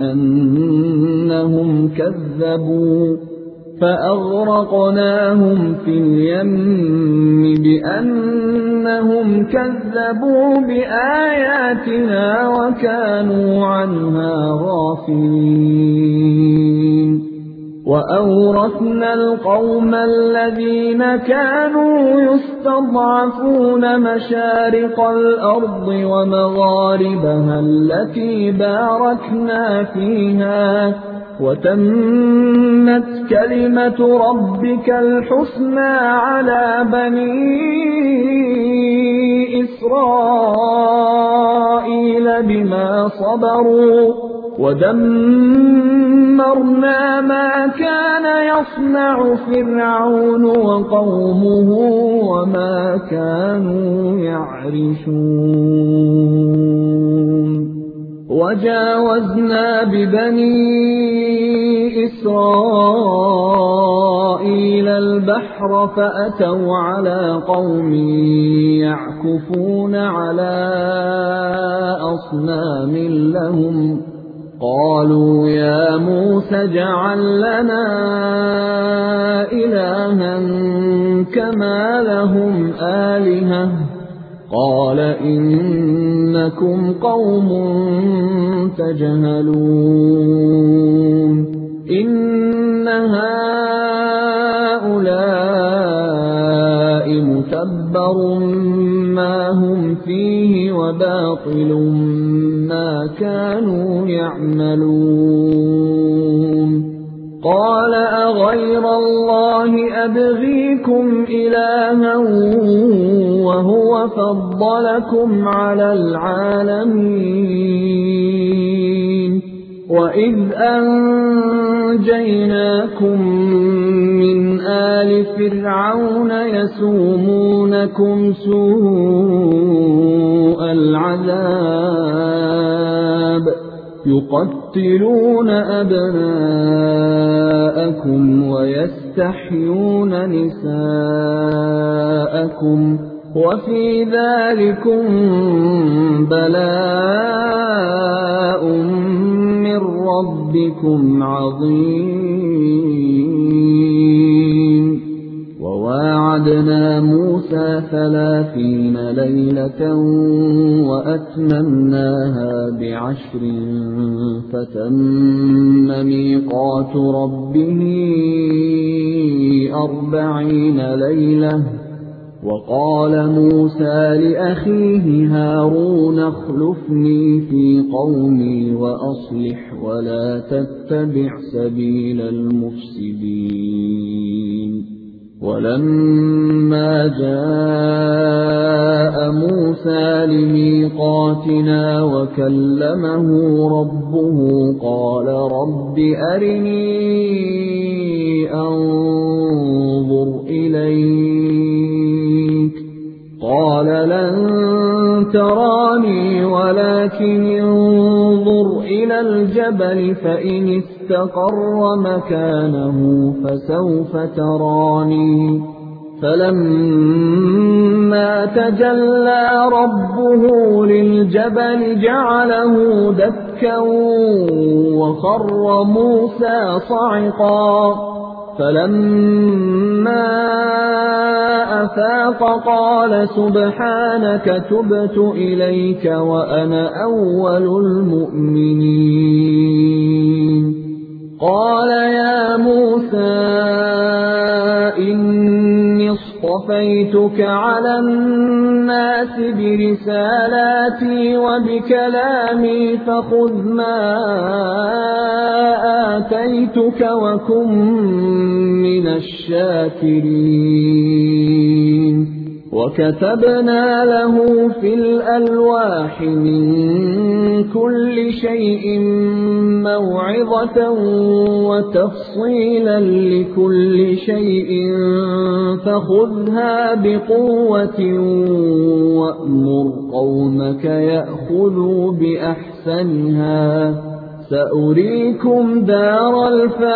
بأنهم كذبوا بآياتنا وكانوا عنها غافلين وأورثنا القوم الذين كانوا يستضعفون مشارق الأرض ومغاربها التي باركنا فيها وتمت كلمة ربك الحسنى على بني إسرائيل بما صبروا ودمرنا ما كان يصنع فرعون وقومه وما كانوا يعرشون وجاوزنا ببني إسرائيل البحر فأتوا على قوم يعكفون على أصنام لهم قالوا يا موسى اجعل لنا إلها كما لهم آلهة قال إنكم قوم تجهلون إن هؤلاء متبر ما هم فيه وباطل ما كانوا يعملون قال أغير الله أبغيكم إلها وهو فضلكم على العالمين وإذ أنجيناكم من آل فرعون يسومونكم سوء العذاب يقتلون أبناءكم ويستحيون نساءكم وفي ذلكم بلاء من ربكم عظيم وواعدنا موسى 30 ليلة وأتممناها ب10 فتم ميقات ربه 40 ليلة وقال موسى لأخيه هارون اخلفني في قومي وأصلح ولا تتبع سبيل المفسدين. ولما جاء موسى لميقاتنا وكلمه ربه قال رب أرني أنظر إليك قال لن تراني ولكن انظر إلى الجبل فإن استقر مكانه فسوف تراني. فلما تجلى ربه للجبل جعله دكا وخر موسى صعقا. فلما أفاق قال سبحانك تبت إليك وأنا أول المؤمنين. قال يا موسى إني اصطفيتك على الناس برسالاتي وبكلامي فخذ ما آتيتك وكن من الشاكرين. وكتبنا له في الألواح من كل شيء موعظة وتفصيلا لكل شيء فخذها بقوة وأمر قومك يأخذوا بأحسنها سأريكم دار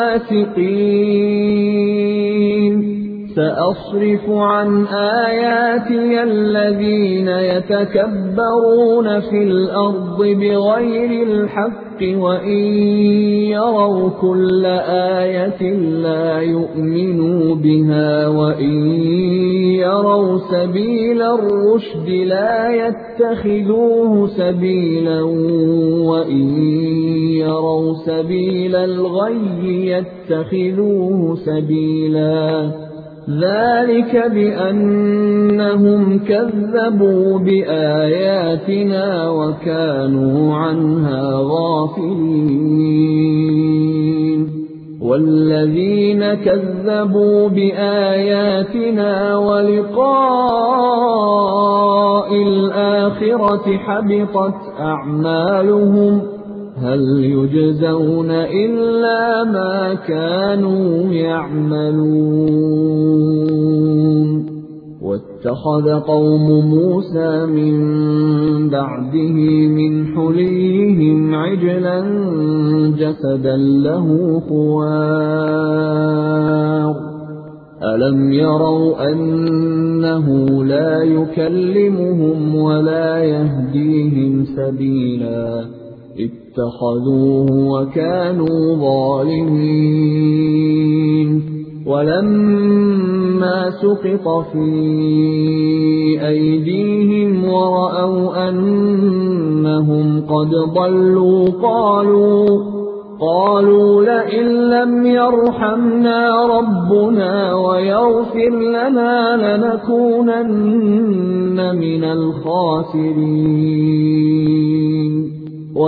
الفاسقين. سأصرف عن آياتي الذين يتكبرون في الأرض بغير الحق وإن يروا كل آية لا يؤمنوا بها وإن يروا سبيل الرشد لا يتخذوه سبيلا وإن يروا سبيل الغي يتخذوه سبيلا. ذلك بأنهم كذبوا بآياتنا وكانوا عنها غافلين. والذين كذبوا بآياتنا ولقاء الآخرة حبطت أعمالهم هل يجزون إلا ما كانوا يعملون. واتخذ قوم موسى من بعده من حليهم عجلا جسدا له خوار ألم يروا أنه لا يكلمهم ولا يهديهم سبيلا اتخذوه وكانوا ظالمين. ولما سقط في أيديهم ورأوا أنهم قد ضلوا قالوا لئن لم يرحمنا ربنا ويغفر لنا لنكونن من الخاسرين.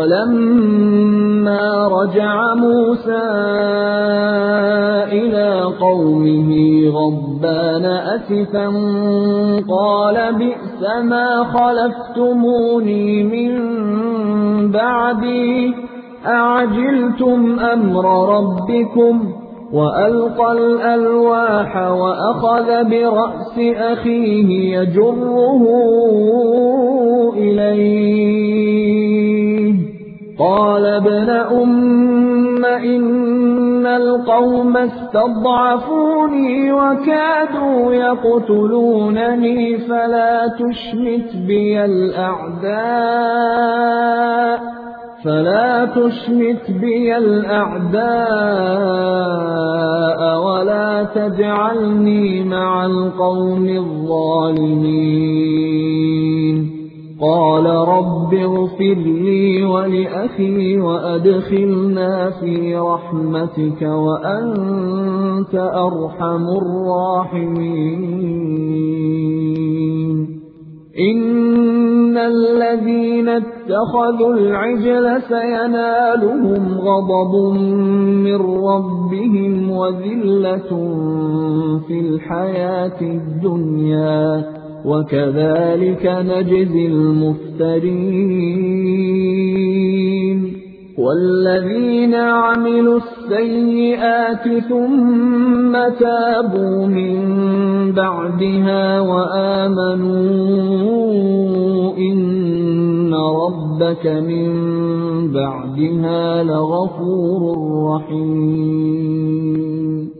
ولما رجع موسى إلى قومه غضبان أسفا قال بئس ما خلفتموني من بعدي أعجلتم أمر ربكم. وألقى الألواح وأخذ برأس أخيه يجره إليه قال ابن أم إن القوم استضعفوني وكادوا يقتلونني فلا تشمت بي الأعداء ولا تجعلني مع القوم الظالمين. قال رب اغفر لي ولأخي وأدخلنا في رحمتك وأنت أرحم الراحمين إن الذين اتخذوا العجل سينالهم غضب من ربهم وذلة في الحياة الدنيا وكذلك نجزي المفترين والذين عملوا السيئات ثم تابوا من بعدها وآمنوا إن ربك من بعدها لغفور رحيم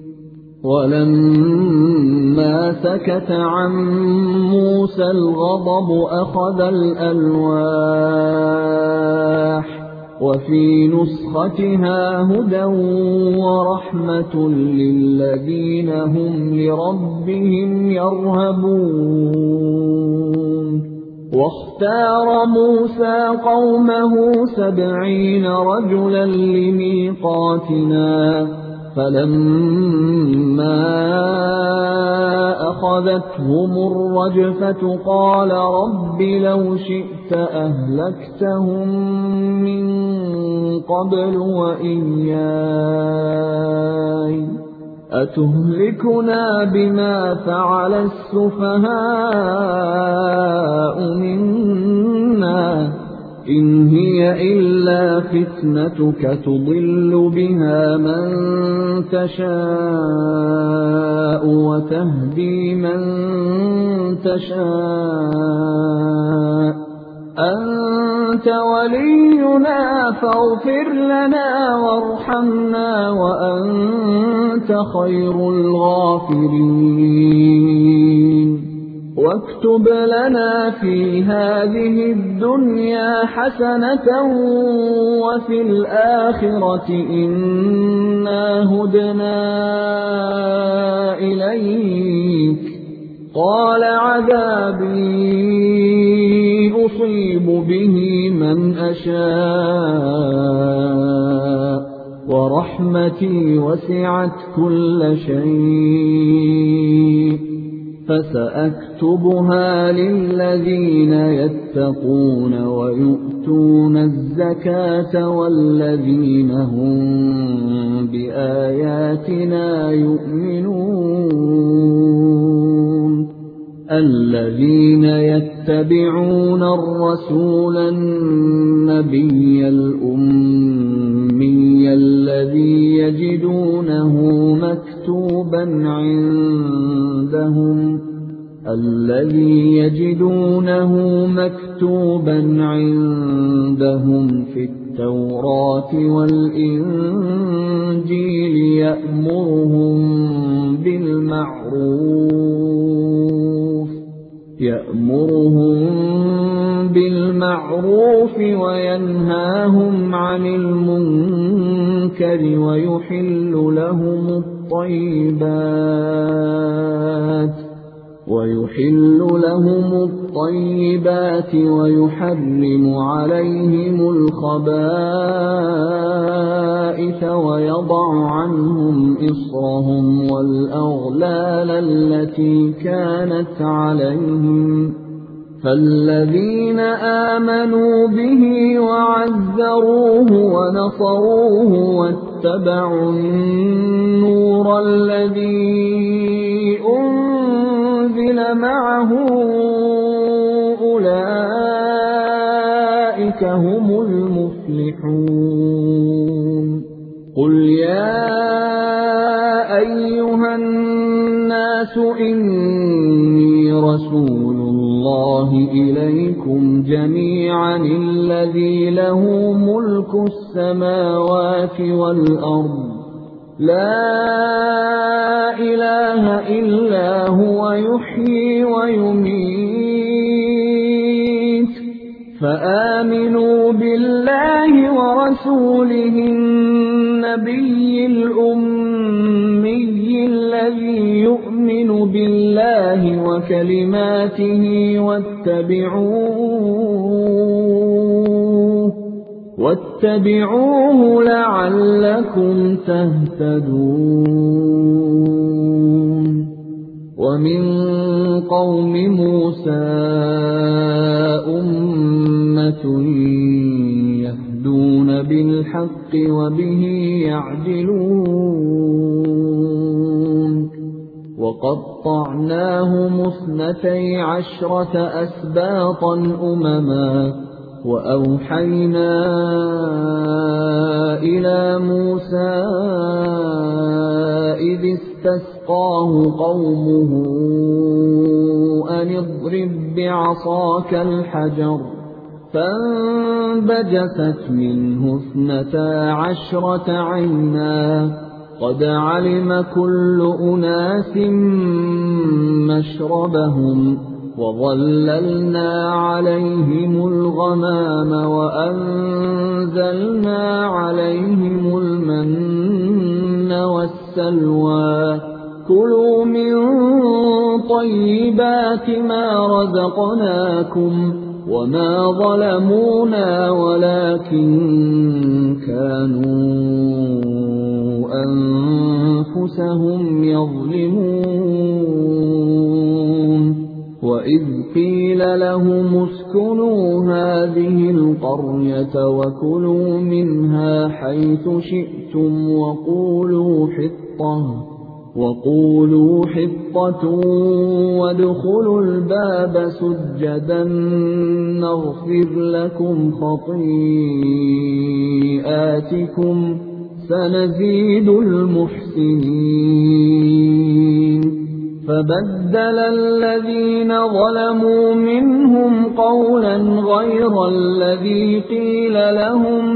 ولما سكت عن موسى الغضب أخذ الألواح وفي نسختها هدى ورحمة للذين هم لربهم يرهبون واختار موسى قومه 70 رجلا لميقاتنا فلما أخذتهم الرجفة قال رب لو شئت أهلكتهم من قبل وإياي أتهلكنا بما فعل السفهاء منا إن هي إلا فتنتك تضل بها من تشاء وتهدي من تشاء أنت ولينا فاغفر لنا وارحمنا وأنت خير الغافرين واكتب لنا في هذه الدنيا حسنة وفي الآخرة إنا هدنا إليك قال عذابي أصيب به من أشاء ورحمتي وسعت كل شيء فسأكتبها للذين يتقون ويؤتون الزكاة والذين هم بآياتنا يؤمنون الذين يتبعون الرسول النبي الأمي الذي يجدونه مكتوبا عندهم في التوراة والإنجيل يأمرهم بالمعروف وينهاهم عن المنكر ويحل لهم الطيبات ويحرم عليهم الخبائث ويضع عنهم إصرهم والأغلال التي كانت عليهم فالذين آمنوا به وعزروه ونصروه واتبعوا النور الذي أنزل معه أولئك هم المفلحون قل يا أيها الناس إني رسول الله إليكم جميعا الذي له ملك السماوات والأرض لا إله إلا هو يحيي ويميت فآمنوا بالله ورسوله النبي الأمي الذي يؤمن بالله وكلماته واتبعوه واتبعوه لعلكم تهتدون ومن قوم موسى أمة يهدون بالحق وبه يعدلون وقطعناهم 12 أسباطا أمما وأوحينا إلى موسى إذ استسقاه قومه أن اضرب بعصاك الحجر فانبجست منه 12 عينا قد علم كل أناس مشربهم وظللنا عليهم الغمام وأنزلنا عليهم المن والسلوى كلوا من طيبات ما رزقناكم وما ظلمونا ولكن كانوا أنفسهم يظلمون وإذ قيل لهم اسكنوا هذه القرية وكلوا منها حيث شئتم وقولوا حطة وادخلوا الباب سجدا نغفر لكم خطيئاتكم سنزيد المحسنين فبدل الذين ظلموا منهم قولا غير الذي قيل لهم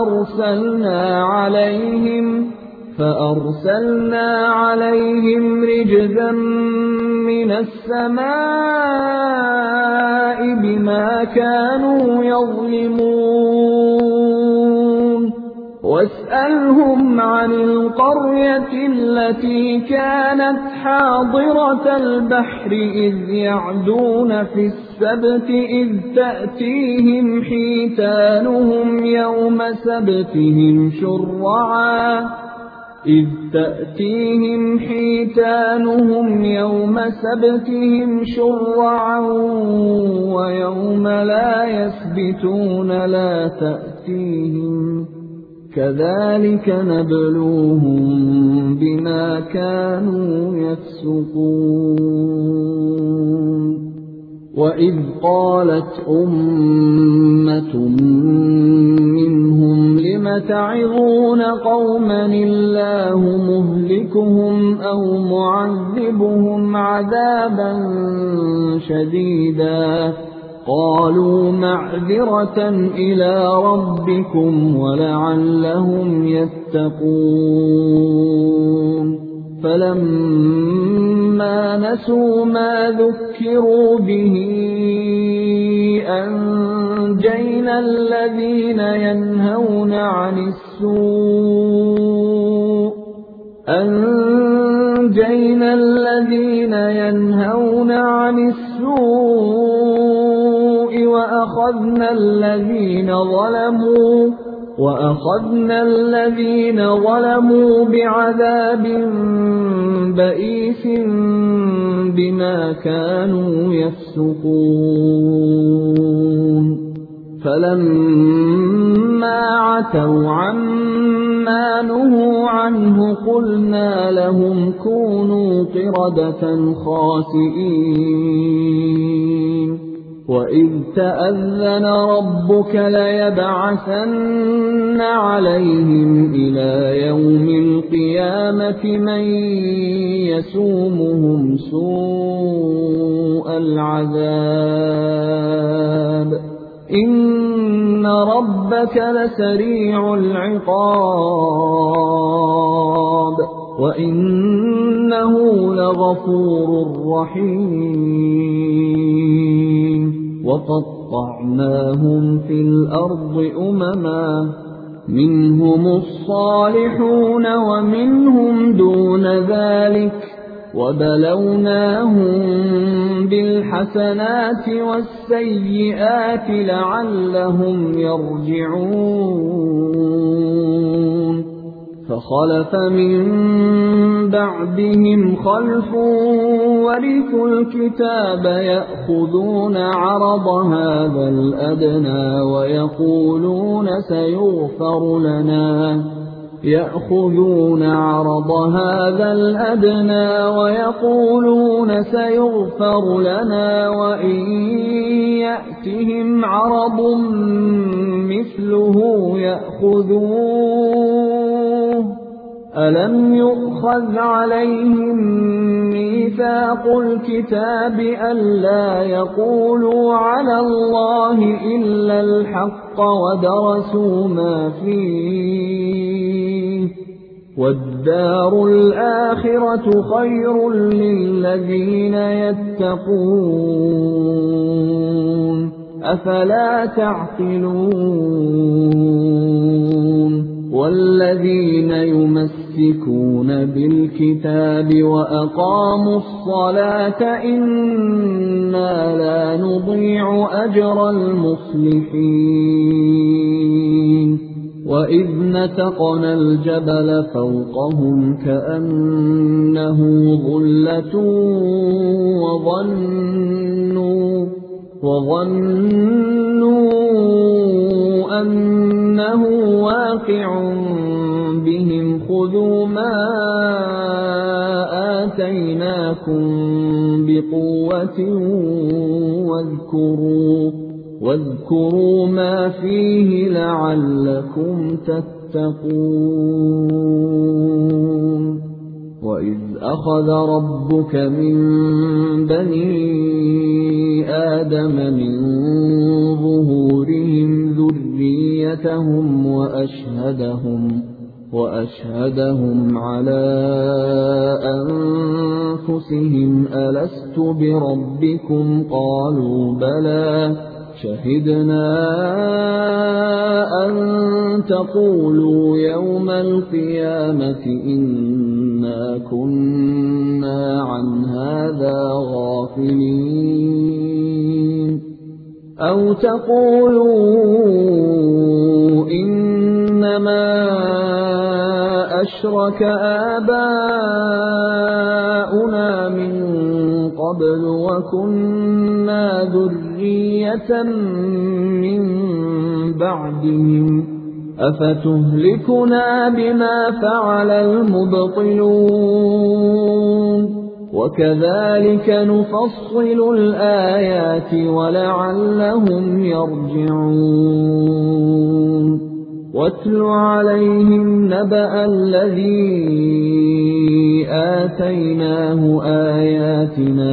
فأرسلنا عليهم رجزا من السماء بما كانوا يظلمون واسألهم عن القرية التي كانت حاضرة البحر إذ يعدون في السبت إذ تأتيهم حيتانهم يوم سبتهم شرعا ويوم لا يسبتون لا تأتيهم كذلك نبلوهم بما كانوا يفسقون وإذ قالت أمة منهم لم تعظون قوما الله مهلكهم أو معذبهم عذابا شديدا قالوا معذرة إلى ربكم ولعلهم يتقون فلما نسوا ما ذكروا به أنجينا الذين ينهون عن السوء وأخذنا الذين ظلموا بعذاب بئيس بما كانوا يفسقون فلما عتوا عما نهوا عنه قلنا لهم كونوا قردة خاسئين وإذ تأذن ربك ليبعثن عليهم إلى يوم القيامة من يسومهم سوء العذاب إن ربك لسريع العقاب وإنه لغفور رحيم وقطعناهم في الأرض أمما منهم الصالحون ومنهم دون ذلك وَبَلَوْنَاهُم بِالْحَسَنَاتِ وَالسَّيِّئَاتِ لَعَلَّهُمْ يَرْجِعُونَ فَخَلَفَ مِن بَعْدِهِمْ خَلْفٌ وَرِثُوا الْكِتَابَ يَأْخُذُونَ عَرَضَ هَذَا الْأَدْنَىٰ وَيَقُولُونَ سَيُغْفَرُ لَنَا وَإِن يَأْتِهِمْ عَرَضٌ مِّثْلُهُ يَأْخُذُوهُ أَلَمْ يُؤْخَذْ عَلَيْهِم مِّيثَاقُ الْكِتَابِ أَلَّا يَقُولُوا عَلَى اللَّهِ إِلَّا الْحَقَّ وَدَرَسُوا مَا فِيهِ ۗ وَالدَّارُ الْآخِرَةُ خَيْرٌ لِّلَّذِينَ يَتَّقُونَ ۗ أَفَلَا تَعْقِلُونَ وَالَّذِينَ يُمَسِّكُونَ بِالْكِتَابِ وَأَقَامُوا الصَّلَاةَ إِنَّا لَا نُضِيعُ أَجْرَ الْمُصْلِحِينَ وَإِذْ نَتَقْنَا الْجَبَلَ فَوْقَهُمْ كَأَنَّهُ ظُلَّةٌ وَظَنُّوا أَنَّهُ وَاقِعٌ بِهِمْ خُذُوا مَا آتَيْنَاكُمْ بِقُوَّةٍ وَاذْكُرُوا مَا فِيهِ لَعَلَّكُمْ تَتَّقُونَ وَإِذْ أَخَذَ رَبُّكَ مِن بَنِي آدَمَ مِن ظُهُورِهِمْ ذُرِّيَّتَهُمْ وَأَشْهَدَهُمْ عَلَىٰ أَنفُسِهِمْ أَلَسْتُ بِرَبِّكُمْ ۖ قَالُوا بَلَىٰ شَهِدْنَا أَن تَقُولُوا يَوْمَ الْقِيَامَةِ إِنَّا كُنَّا عَنْ هَٰذَا غَافِلِينَ أَوْ تَقُولُوا إِنَّمَا أَشْرَكَ آبَاؤُنَا مِن قَبْلُ وَكُنَّا ذُرِّيَّةً مِّن بَعْدِهِمْ ۖ أَفَتُهْلِكُنَا بِمَا فَعَلَ الْمُبْطِلُونَ وَكَذَٰلِكَ نُفَصِّلُ الْآيَاتِ وَلَعَلَّهُمْ يَرْجِعُونَ وَاتْلُ عَلَيْهِمْ نَبَأَ الَّذِي آتَيْنَاهُ آيَاتِنَا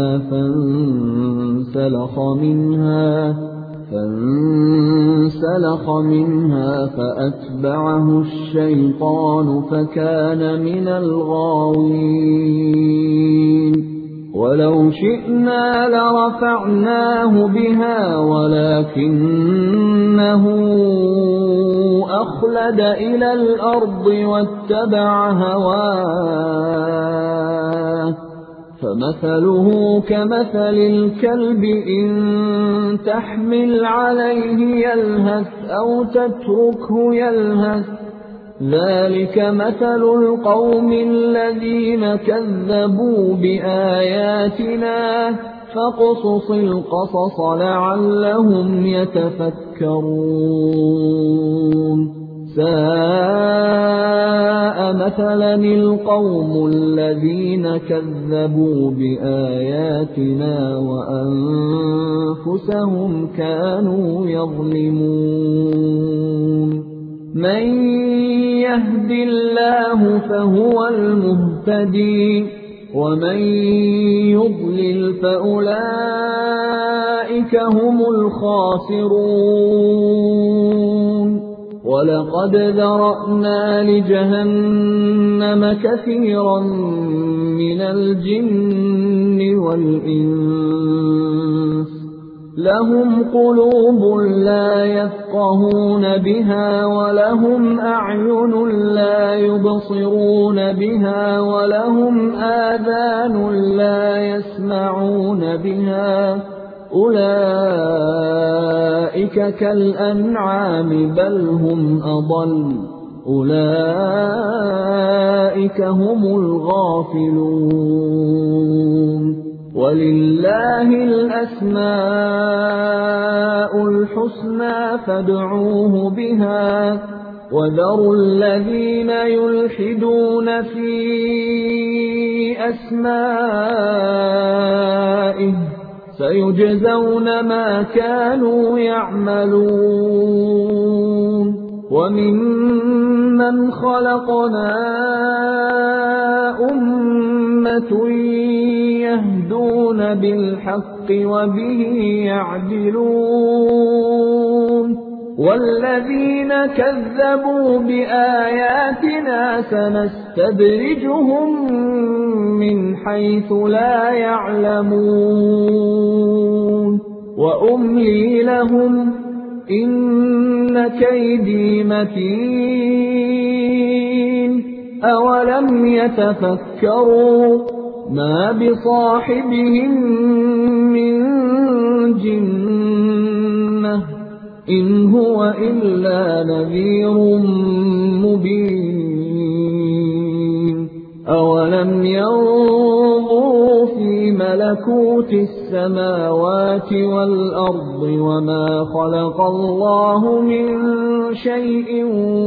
فانسلخ منها فأتبعه الشيطان فكان من الغاوين ولو شئنا لرفعناه بها ولكنه أخلد إلى الأرض واتبع هواه فمثله كمثل الكلب إن تحمل عليه يلهث أو تتركه يلهث ذلك مثل القوم الذين كذبوا بآياتنا فاقصص القصص لعلهم يتفكرون ساء مثلا القوم الذين كذبوا بآياتنا وأنفسهم كانوا يظلمون من يهد الله فهو المهتدي ومن يضلل فأولئك هم الخاسرون ولقد ذرأنا لجهنم كثيرا من الجن والإنس لهم قلوب لا يفقهون بها ولهم أعين لا يبصرون بها ولهم آذان لا يسمعون بها أولئك كالأنعام بل هم أضل أولئك هم الغافلون ولله الأسماء الحسنى فادعوه بها وذروا الذين يلحدون في أسمائه سيجزون ما كانوا يعملون وممن خلقنا أمة يهدون بالحق وبه يعدلون والذين كذبوا بآياتنا سنستدرجهم من حيث لا يعلمون وأملي لهم إن كيدي متين أولم يتفكروا ما بصاحبهم من جنة إن هو إلا نذير مبين أولم ينظروا في ملكوت السماوات والأرض وما خلق الله من شيء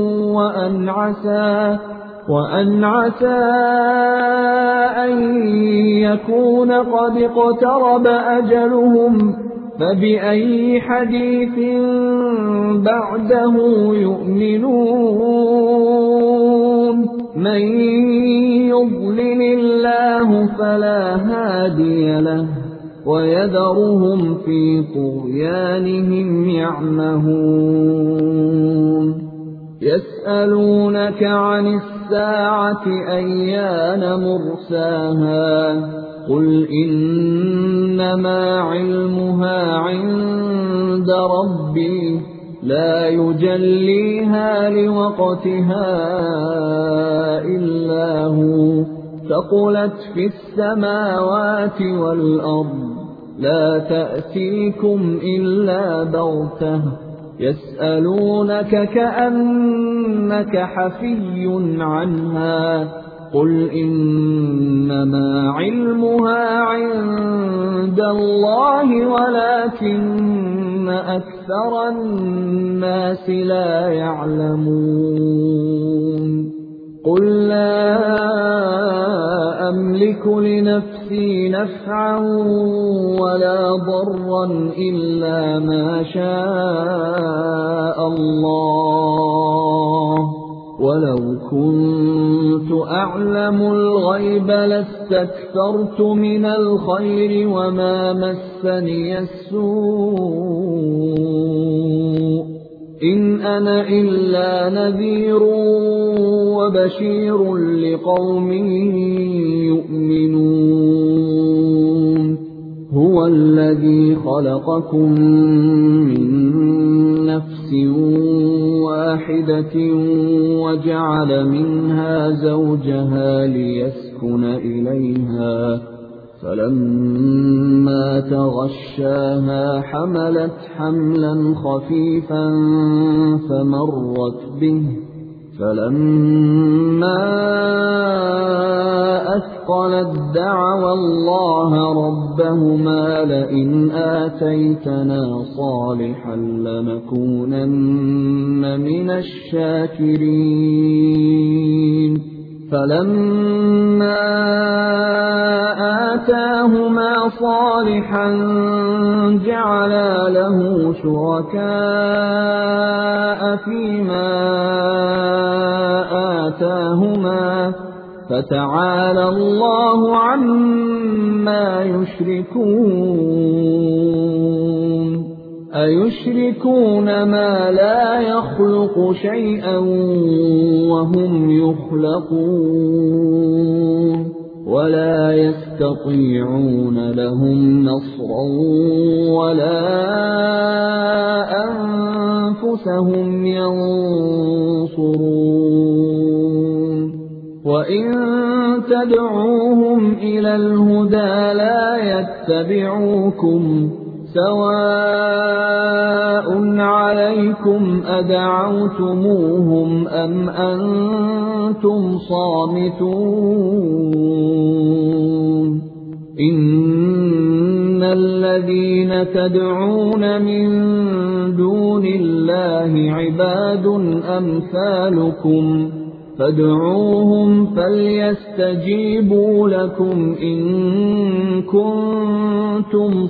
وأن عسى أن يكون قد اقترب أجلهم فبأي حديث بعده يؤمنون من يضلل الله فلا هادي له ويذرهم في طغيانهم يعمهون يسألونك عن الساعة أيان مرساها قل إنما علمها عند ربي لا يجليها لوقتها إلا هو ثقلت في السماوات والأرض لا تأتيكم إلا بغتة يسألونك كأنك حفي عنها قل إنما علمها عند الله ولكن أكثر الناس لا يعلمون قل لا أملك لنفسي نفعا ولا ضرا إلا ما شاء الله ولو كنت أعلم الغيب لاستكثرت من الخير وما مسني السوء إن أنا إلا نذير وبشير لقوم يؤمنون هو الذي خلقكم من نفس واحدة وجعل منها زوجها ليسكن إليها فلما تغشاها حملت حملا خفيفا فمرت به فلما أثقلت دعوا الله ربهما لئن آتيتنا صالحا لنكونن من الشاكرين فلما آتاهما صالحا جعلا له شركاء فيما آتاهما فتعالى الله عما يشركون أيشركون ما لا يخلق شيئا وهم يخلقون ولا يستطيعون لهم نصرا ولا أنفسهم ينصرون وإن تدعوهم إلى الهدى لا يتبعوكم سواء عليكم أدعوتموهم أم أنتم صامتون إن الذين تدعون من دون الله عباد أمثالكم فادعوهم فليستجيبوا لكم إن كنتم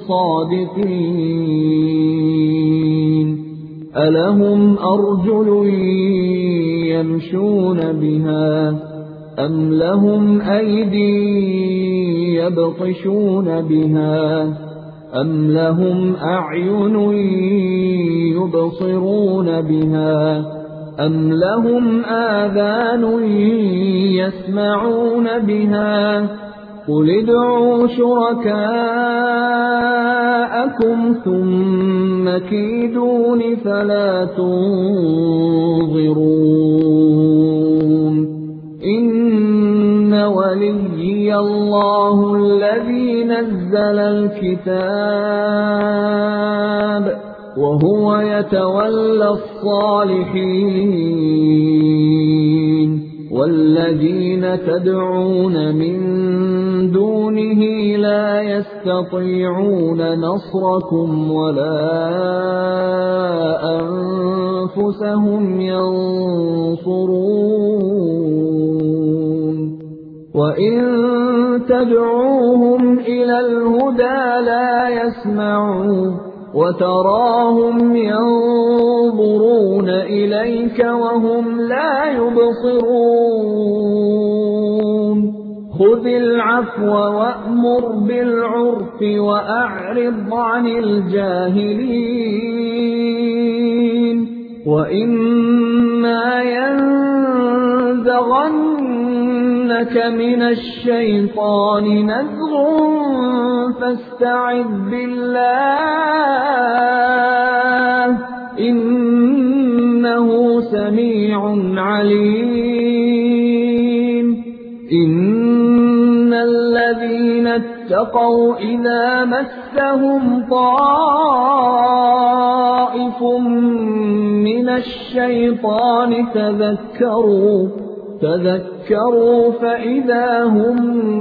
صادقين ألهم أرجل يمشون بها أم لهم أيدي يبطشون بها أم لهم أعين يبصرون بها أم لهم آذان يسمعون بها قل ادعوا شركاءكم ثم كيدون فلا تنظرون إن وليي الله الذي نزل الكتاب وهو يتولى الصالحين والذين تدعون من دونه لا يستطيعون نصركم ولا أنفسهم ينصرون وإن تدعوهم إلى الهدى لا يسمعون وتراهم ينظرون إليك وهم لا يبصرون خذ العفو وأمر بالعرف وأعرض عن الجاهلين وإما ينزغنك من الشيطان نزغ فاستعذ بالله إنه سميع عليم إن الذين اتقوا إذا مسهم طائف من الشيطان تذكروا فإذا هم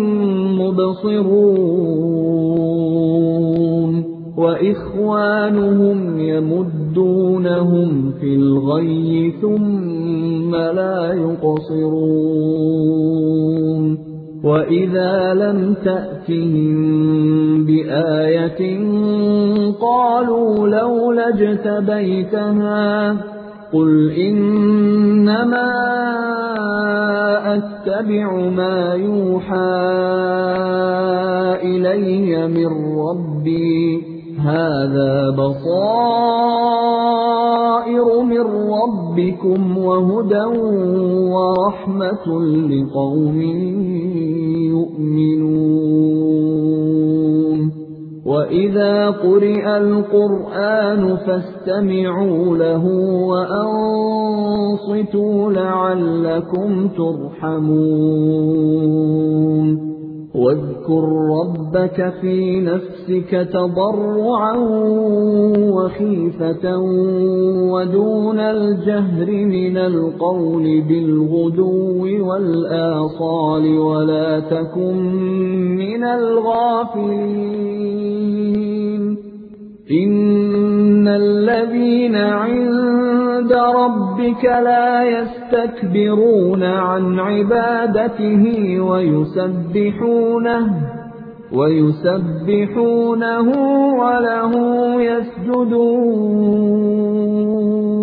مبصرون وإخوانهم يمدونهم في الغي ثم لا يقصرون وإذا لم تأتهم بآية قالوا لولا اجتبيتها قل إنما أتبع ما يوحى إلي من ربي هذا بصائر من ربكم وهدى ورحمة لقوم يؤمنون وإذا قرئ القرآن فاستمعوا له وأنصتوا لعلكم ترحمون واذكر ربك في نفسك تضرعا وخيفة ودون الجهر من القول بالغدو والآصال ولا تكن من الغافلين إن الذين عند ربك لا يستكبرون عن عبادته ويسبحونه وله يسجدون